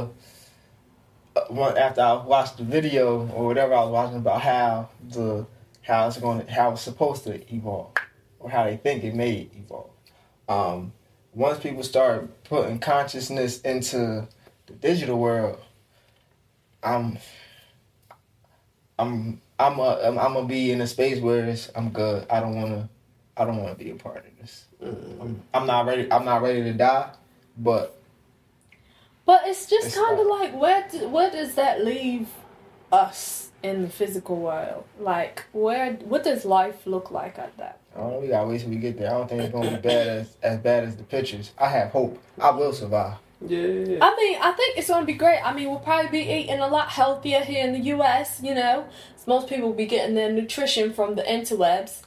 After I watched the video or whatever I was watching about how it's supposed to evolve, or how they think it may evolve. Once people start putting consciousness into the digital world, I'm gonna be in a space where I'm good. I don't wanna be a part of this. I'm not ready. I'm not ready to die, but it's just kind of like where does that leave us in the physical world? Like what does life look like at that? I don't know. We gotta wait till we get there. I don't think it's gonna be as bad as the pictures. I have hope. I will survive. Yeah. I think it's gonna be great. We'll probably be eating a lot healthier here in the U.S. So most people will be getting their nutrition from the interwebs.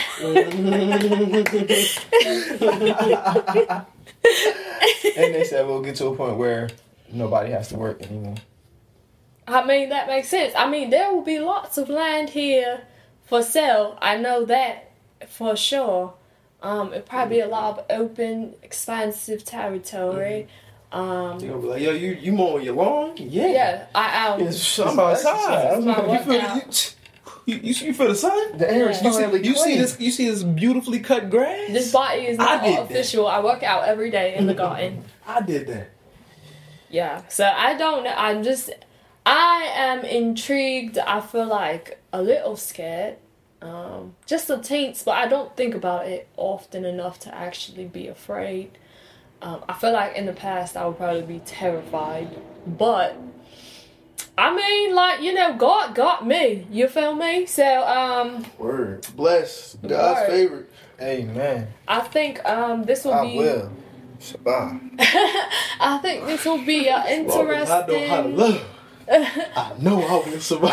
And they said we'll get to a point where nobody has to work anymore. That makes sense. There will be lots of land here for sale. I know that for sure. It'd probably be a lot of open, expansive territory. You're gonna be like, yo, you mowing your lawn? Yeah, I'm I'm outside. You feel the sun? The air is finally you clean. you see this beautifully cut grass? This body is not artificial. I work out every day in the garden. I did that. Yeah, so I don't know. I am intrigued. I feel like a little scared. Just a taint, but I don't think about it often enough to actually be afraid. I feel like in the past I would probably be terrified, but I mean, like, you know, God got me. You feel me? So, Word. Bless. God's Word. favorite. Amen. I think this will be. I will. Shabbat. I think this will be an interesting. I know how to love. I know I will survive.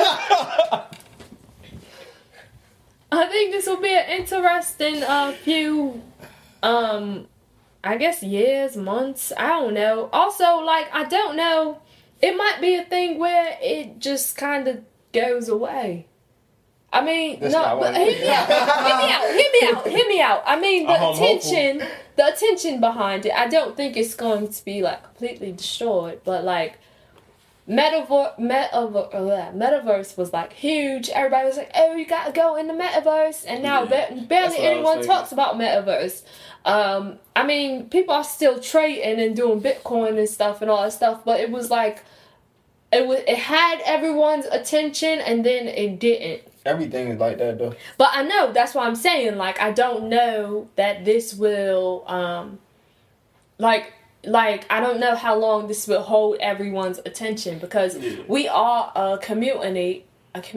I think this will be an interesting few, I guess years, months. I don't know. Also, like, I don't know. It might be a thing where it just kind of goes away. I mean, That's no, but hear me out. I mean, the attention behind it, I don't think it's going to be, like, completely destroyed, but, like, metaverse was like huge. Everybody was like, oh, you gotta go in the metaverse, and now barely anyone talks about metaverse. I mean, people are still trading and doing Bitcoin and stuff and all that stuff, but it was like it had everyone's attention, and then it didn't. Everything is like that, though. But I know, that's what I'm saying. Like, I don't know that this will like I don't know how long this will hold everyone's attention, because we are a community. It's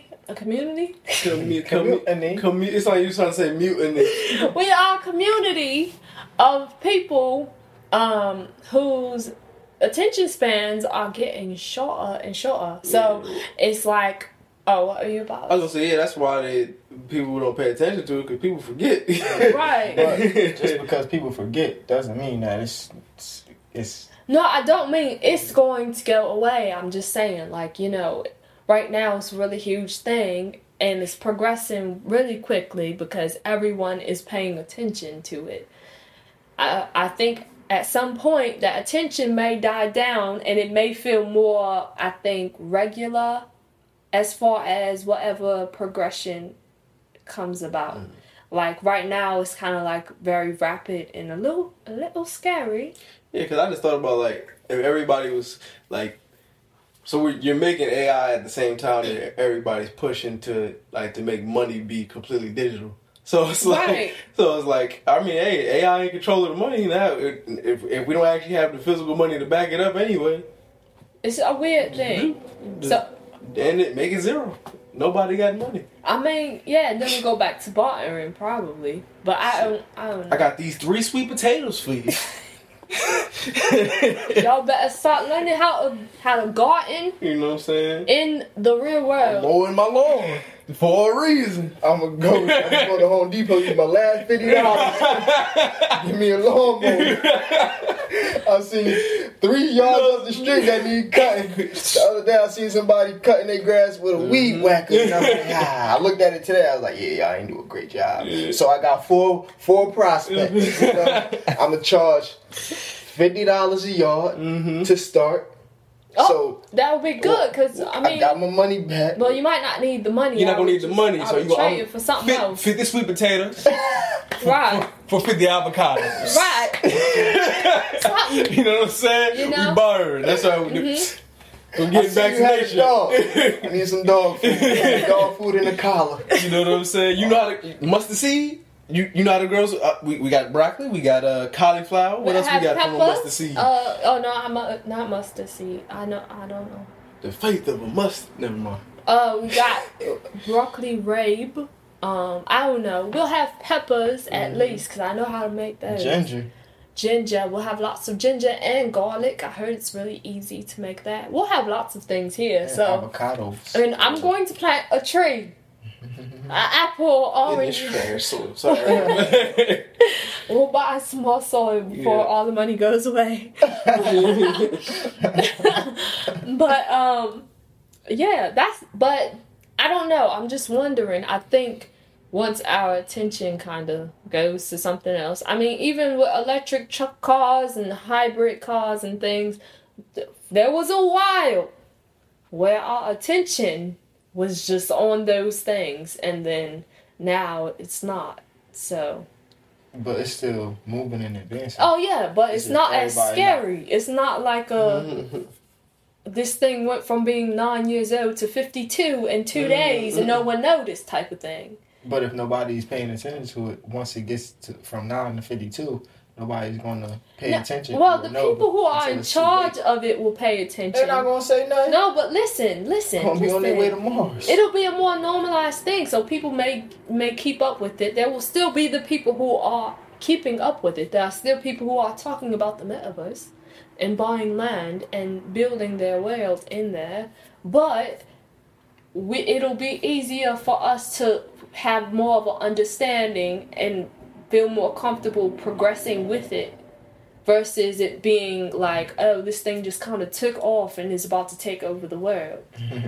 like you trying to say mutiny. We are a community of people whose attention spans are getting shorter and shorter. So it's like, oh, what are you about? I was gonna say, yeah, that's why people don't pay attention to it, because people forget. Right. But just because people forget doesn't mean that it's. No, I don't mean it's going to go away. I'm just saying, like, you know, right now it's a really huge thing, and it's progressing really quickly because everyone is paying attention to it. I think at some point that attention may die down, and it may feel more, I think, regular as far as whatever progression comes about. Like, right now it's kind of like very rapid and a little scary. Yeah, because I just thought about, like, if everybody was like, so you're making AI at the same time that everybody's pushing to make money be completely digital. So it's like, Right. I mean, hey, AI in control of the money now. If we don't actually have the physical money to back it up anyway, It's a weird thing. So, then it make it zero. Nobody got money. I mean, yeah, then we go back to bartering probably, but I don't know. I got these 3 sweet potatoes for you. Y'all better start learning how to garden You know what I'm saying? in the real world. Mowing my lawn for a reason. I'm gonna go to Home Depot, use my last $50. Give me a lawnmower. I've seen 3 yards up the street that need cutting. The other day I seen somebody cutting their grass with a weed whacker, and I'm like, I looked at it today. I was like, yeah, y'all ain't do a great job. So I got four prospects. You know? I'm gonna charge $50 a yard to start. Oh, So that would be good, because, I mean, got my money back. well, you might not need the money. You're not gonna need the money, so you trade gonna it for something else. 50 sweet potatoes Right, for 50 avocados. right. Something. You know what I'm saying? You know? We burn. That's how we do. We're I getting see you had a vaccination. dog. I need some dog food. Dog food in a collar. You know what I'm saying? You know how to mustard seed. You know how to grow. We got broccoli. We got cauliflower. What else we got from a mustard seed? Not mustard seed. I don't know. The faith of a mustard. Never mind. We got broccoli rabe. I don't know. We'll have peppers at least, because I know how to make those. Ginger. We'll have lots of ginger and garlic. I heard it's really easy to make that. We'll have lots of things here. And So, avocados. I mean, I'm going to plant a tree. An apple, orange. So sorry. We'll buy some more soil before all the money goes away. But but I don't know. I'm just wondering. I think once our attention kind of goes to something else. I mean, even with electric truck cars and hybrid cars and things, there was a while where our attention was just on those things, and then now it's not. So. But it's still moving and advancing. Oh yeah, but it's not as scary. Not. It's not like this thing went from being 9 years old to 52 in 2 days and no one noticed type of thing. But if nobody's paying attention to it, once it gets from 9 to 52, nobody's going to pay attention. Well, the people who are in charge of it will pay attention. They're not going to say nothing. No, but listen. Going to be on their way to Mars. It'll be a more normalized thing, so people may keep up with it. There will still be the people who are keeping up with it. There are still people who are talking about the metaverse and buying land and building their world in there. But it'll be easier for us to have more of an understanding and feel more comfortable progressing with it versus it being like, oh, this thing just kind of took off and is about to take over the world.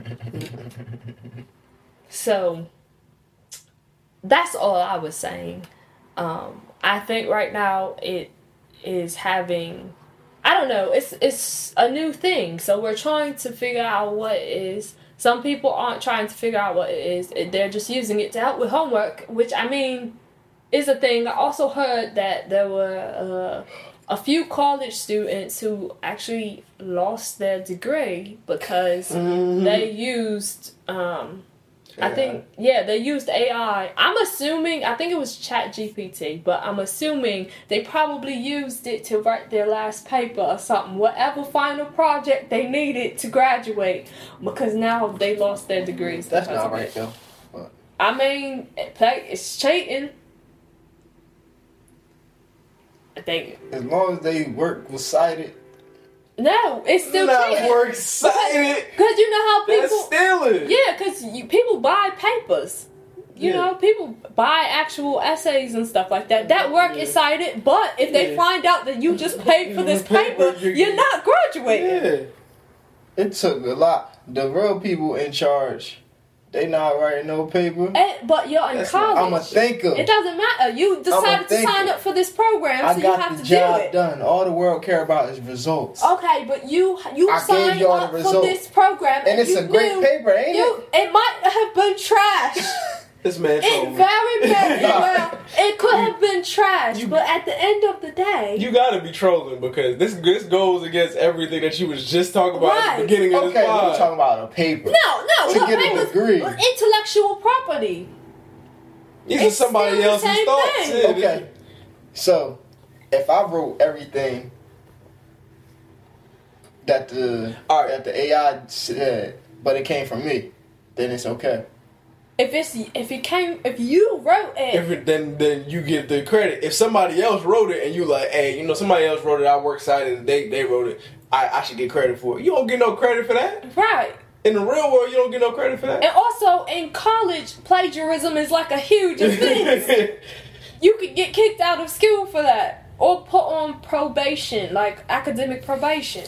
So that's all I was saying. I think right now it is having, I don't know, it's a new thing. So we're trying to figure out what it is. Some people aren't trying to figure out what it is. They're just using it to help with homework, which, I mean, is a thing. I also heard that there were a few college students who actually lost their degree because they used, they used AI. I'm assuming, I think it was ChatGPT, but I'm assuming they probably used it to write their last paper or something, whatever final project they needed to graduate, because now they lost their degrees. That's not right, though. But. I mean, it's cheating. I think. As long as they work was cited. No, it's still cheating. Work cited. Because you know how people. That's stealing. Yeah, because people buy papers. You know, people buy actual essays and stuff like that. That work is cited, but if they find out that you just paid for this paper, you're not graduating. Yeah. It took a lot. The real people in charge, they not writing no paper. But you're in college. I'm a thinker. It doesn't matter. You decided to sign up for this program, so you have to do it. I got the job done. All the world care about is results. Okay, but you signed up for this program, and it's a great paper, ain't it? It might have been trash. This man told me. Well, it could have been trash, but at the end of the day, you gotta be trolling because this goes against everything that you was just talking about at the beginning of this pod. Okay, we're talking about a paper. No, to get a degree. Intellectual property. These are somebody else's thoughts. Yeah, okay, so if I wrote everything that the AI said, but it came from me, then it's okay. If you wrote it, then you get the credit. If somebody else wrote it and you like, hey, somebody else wrote it, I worked cited and they wrote it, I should get credit for it. You don't get no credit for that. Right. In the real world, you don't get no credit for that. And also, in college, plagiarism is like a huge offense. You could get kicked out of school for that, or put on probation, like academic probation.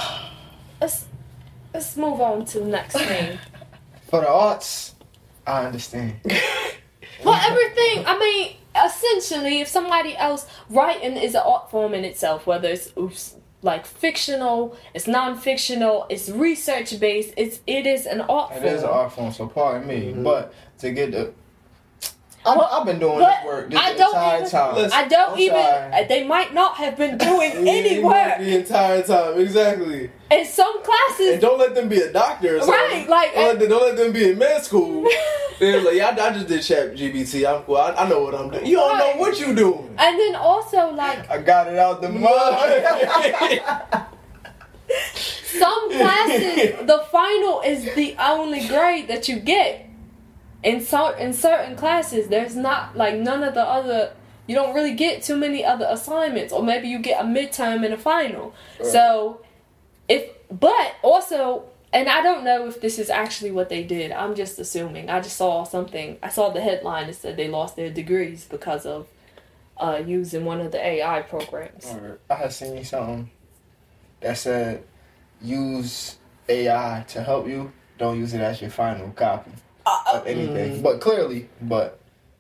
Let's move on to the next thing. For the arts, I understand. Well, everything, I mean, essentially, if somebody else, writing is an art form in itself, whether it's like fictional, it's non-fictional, it's research-based, it is an art form. It is an art form, so pardon me. But to get the... I've been doing this work the entire time. They might not have been doing any work. The entire time, exactly. In some classes... And don't let them be a doctor or something. Right, like... Don't let them be in med school. They're like, I just did ChatGPT. I'm cool. I know what I'm doing. You don't know what you doing. And then also, like... I got it out the mud. Some classes, the final is the only grade that you get. In certain classes, there's not, like, none of the other... You don't really get too many other assignments. Or maybe you get a midterm and a final. Right. So, but also... And I don't know if this is actually what they did. I'm just assuming. I just saw something. I saw the headline that said they lost their degrees because of using one of the AI programs. I had seen something that said, use AI to help you. Don't use it as your final copy of anything. But clearly,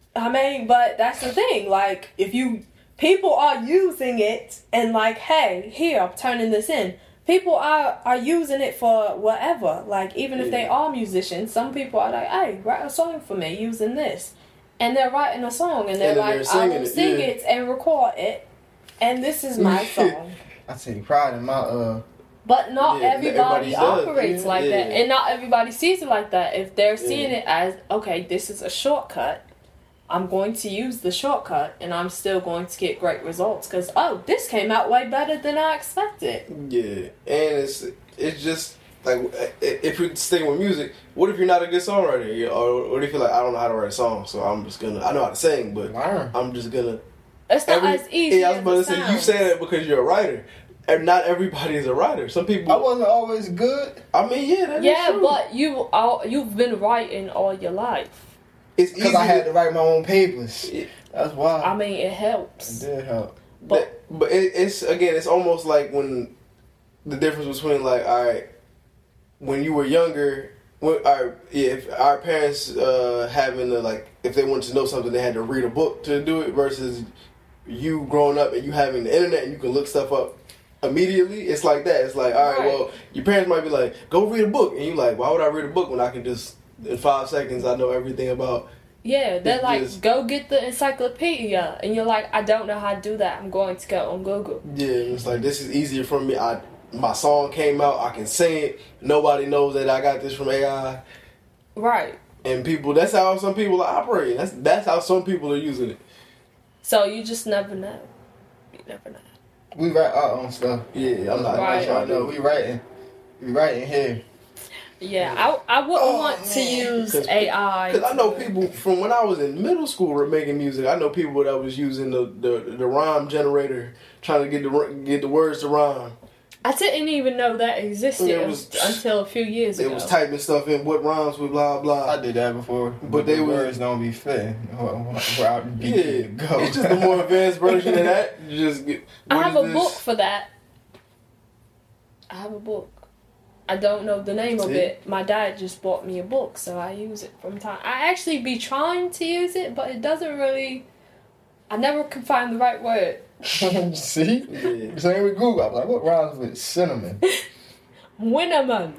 I mean, but that's the thing. Like, if people are using it and like, hey, here, I'm turning this in. People are using it for whatever. Like, even if they are musicians, some people are like, hey, write a song for me using this. And they're writing a song and they're like, I will sing it and record it. And this is my song. I take pride in my But not everybody operates like Yeah. that. And not everybody sees it like that. If they're seeing it as, okay, this is a shortcut, I'm going to use the shortcut and I'm still going to get great results. Because, oh, this came out way better than I expected. Yeah. And it's just, like, if you're staying with music, what if you're not a good songwriter? Or what if you're like, I don't know how to write a song, so I'm just going to, I know how to sing, but I'm just going to. It's not as easy Yeah, I was about to say, sounds. you say that because you're a writer. And not everybody is a writer. Some people. I wasn't always good. I mean, yeah, that is true. But you've been writing all your life. It's Because I had to write my own papers. That's why. I mean, it helps. It did help. But it's almost like when the difference between, like, all right, when you were younger, if our parents having to, like, if they wanted to know something, they had to read a book to do it, versus you growing up and you having the internet and you can look stuff up immediately. It's like that. It's like, all right, well, your parents might be like, go read a book, and you're like, why would I read a book when I can just, in 5 seconds, I know everything about. Yeah, they're like, go get the encyclopedia, and you're like, I don't know how to do that. I'm going to go on Google. Yeah, it's like, this is easier for me. My song came out, I can sing it. Nobody knows that I got this from AI. Right. And that's how some people are operating. That's how some people are using it. So you just never know. You never know. We write our own stuff. Yeah, I'm not Right. trying to. We writing here. Yeah, I wouldn't want to use AI. Because I know people from when I was in middle school were making music. I know people that was using the rhyme generator, trying to get the words to rhyme. I didn't even know that existed until a few years ago. It was typing stuff in, what rhymes with blah blah. I did that before, but the words don't be fitting. Where I be to go. It's just a more advanced version of that. You just get. I have a book for that. I have a book. I don't know the name of it. My dad just bought me a book, so I use it from time. I actually be trying to use it, but it doesn't really. I never can find the right word. See? Yeah. Same with Google. I was like, what rhymes with cinnamon? Winnaman.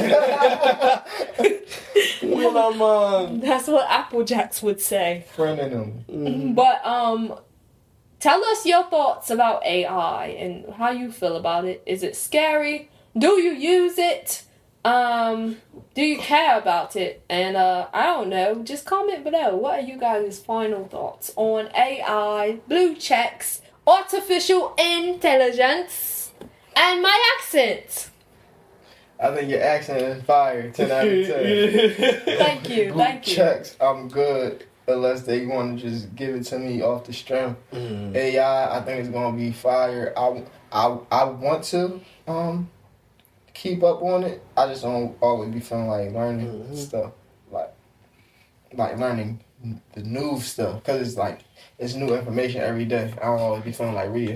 Winnaman. That's what Applejacks would say. Friend in them. Mm-hmm. But tell us your thoughts about AI and how you feel about it. Is it scary? Do you use it? Do you care about it? And I don't know. Just comment below. What are you guys' final thoughts on AI, blue checks, artificial intelligence, and my accent? I think your accent is fire. 10 out of 10. Thank you. Thank you. Checks, I'm good. Unless they want to just give it to me off the strength. AI, I think it's gonna be fire. I want to keep up on it. I just don't always be feeling like learning stuff, like learning the new stuff, because it's like it's new information every day. I don't always be feeling like reading.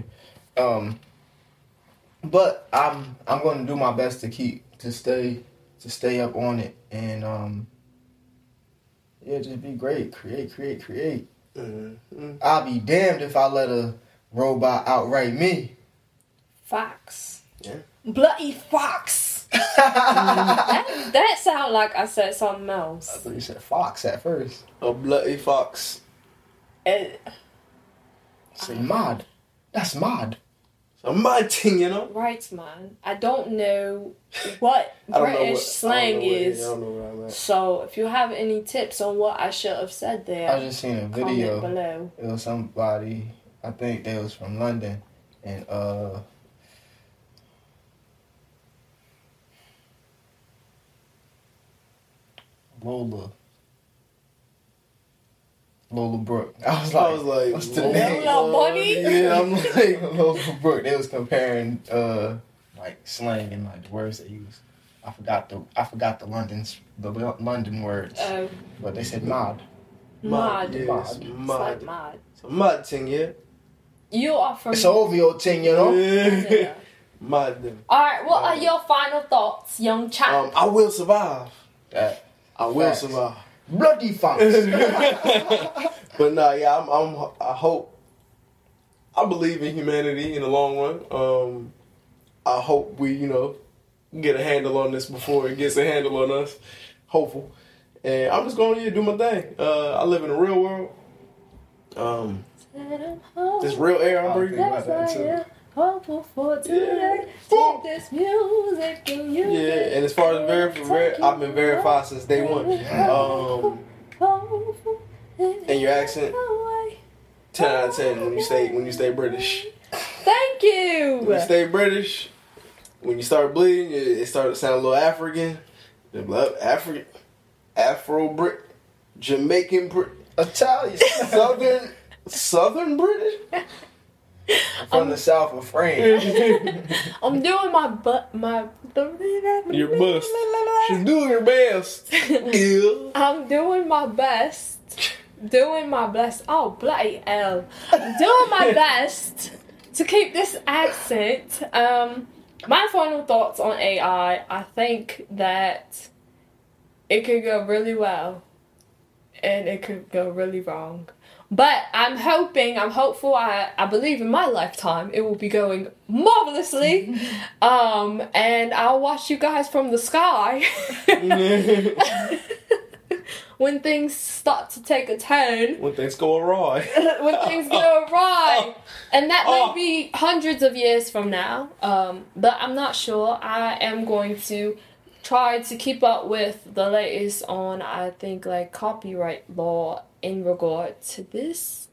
But I'm going to do my best to stay up on it, and just be great. Create. I'll be damned if I let a robot outright me. Fox. Yeah. Bloody fox. that sound like I said something I else. thought you said fox at first. A bloody fox. Say mod. That's mod. A mad thing, you know. Right, man. I don't know what British slang is. I don't know where I'm at. So if you have any tips on what I should have said there, I just seen a video. comment below. It was somebody, I think they was from London, and Lola Brooke. I was like, what's the name? Lola Bunny? Yeah, I'm like, Lola Brooke. They was comparing like slang and like the words they use. I forgot the London words, but they said mod. Mod. Yes, It's mod. like mod. It's a mad thing, yeah. You are from... It's an OVO thing, you know. Yeah. Mad thing. Alright, what are your final thoughts, young chap? I will survive. That I will Facts. survive. Bloody Fox. But nah, yeah, I believe in humanity in the long run. I hope we, get a handle on this before it gets a handle on us. Hopeful. And I'm just going to do my thing. I live in the real world. This real air I'm breathing. Hopeful for today. Take this music and you. Yeah, and as far as I've been verified since day one. And your accent, 10 out of 10 when you stay British. Thank you. When you stay British, when you start bleeding, it started to sound a little African. Afro Brit, Jamaican Brit, Italian, Southern British. From the south of France. I'm doing my Your best. She's doing her best. Yeah. I'm doing my best. Oh, bloody hell. I'm doing my best to keep this accent. My final thoughts on AI, I think that it could go really well and it could go really wrong. But I'm hopeful, I believe in my lifetime it will be going marvelously. And I'll watch you guys from the sky when things start to take a turn. When things go awry. And that might be hundreds of years from now. But I'm not sure. I am going to try to keep up with the latest on, I think, like copyright law in regard to this,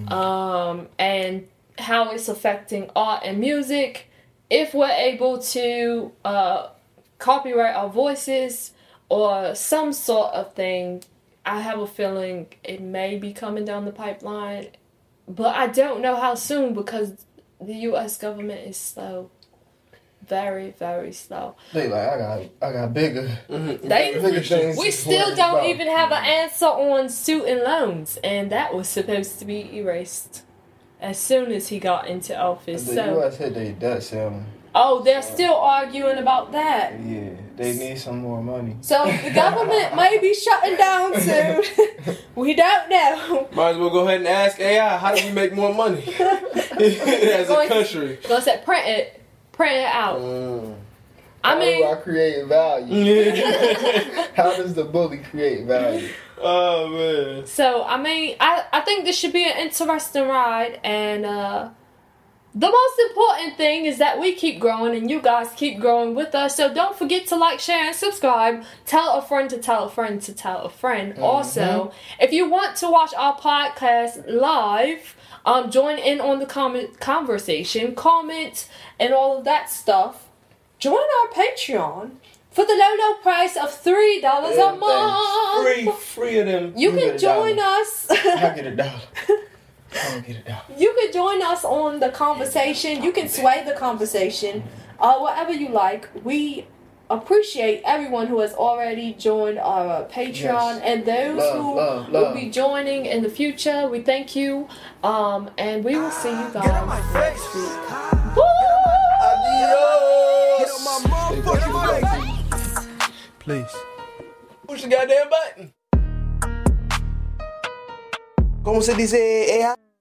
and how it's affecting art and music. If we're able to copyright our voices or some sort of thing, I have a feeling it may be coming down the pipeline, but I don't know how soon because the U.S. government is slow. Very, very slow. They like, I got bigger. Bigger things. We still don't even have an answer on student loans, and that was supposed to be erased as soon as he got into office. The U.S. hit their debt ceiling. Oh, they're still arguing about that. Yeah, they need some more money. So the government may be shutting down soon. We don't know. Might as well go ahead and ask AI, how do we make more money as a country? Gonna say print it out. How do I create value? How does the bully create value? Oh man. So I think this should be an interesting ride, and the most important thing is that we keep growing and you guys keep growing with us. So don't forget to like, share, and subscribe. Tell a friend to tell a friend to tell a friend. Also, if you want to watch our podcast live, join in on the conversation, comment, and all of that stuff. Join our Patreon for the low price of $3 a month. Free of them. You can join us. I'll get $1. I'll get $1. You can join us on the conversation. You can sway the conversation. Whatever you like. We appreciate everyone who has already joined our Patreon, and those who will be joining in the future. We thank you, and we will see you guys next week. Woo! Please push the goddamn button. ¿Cómo se dice?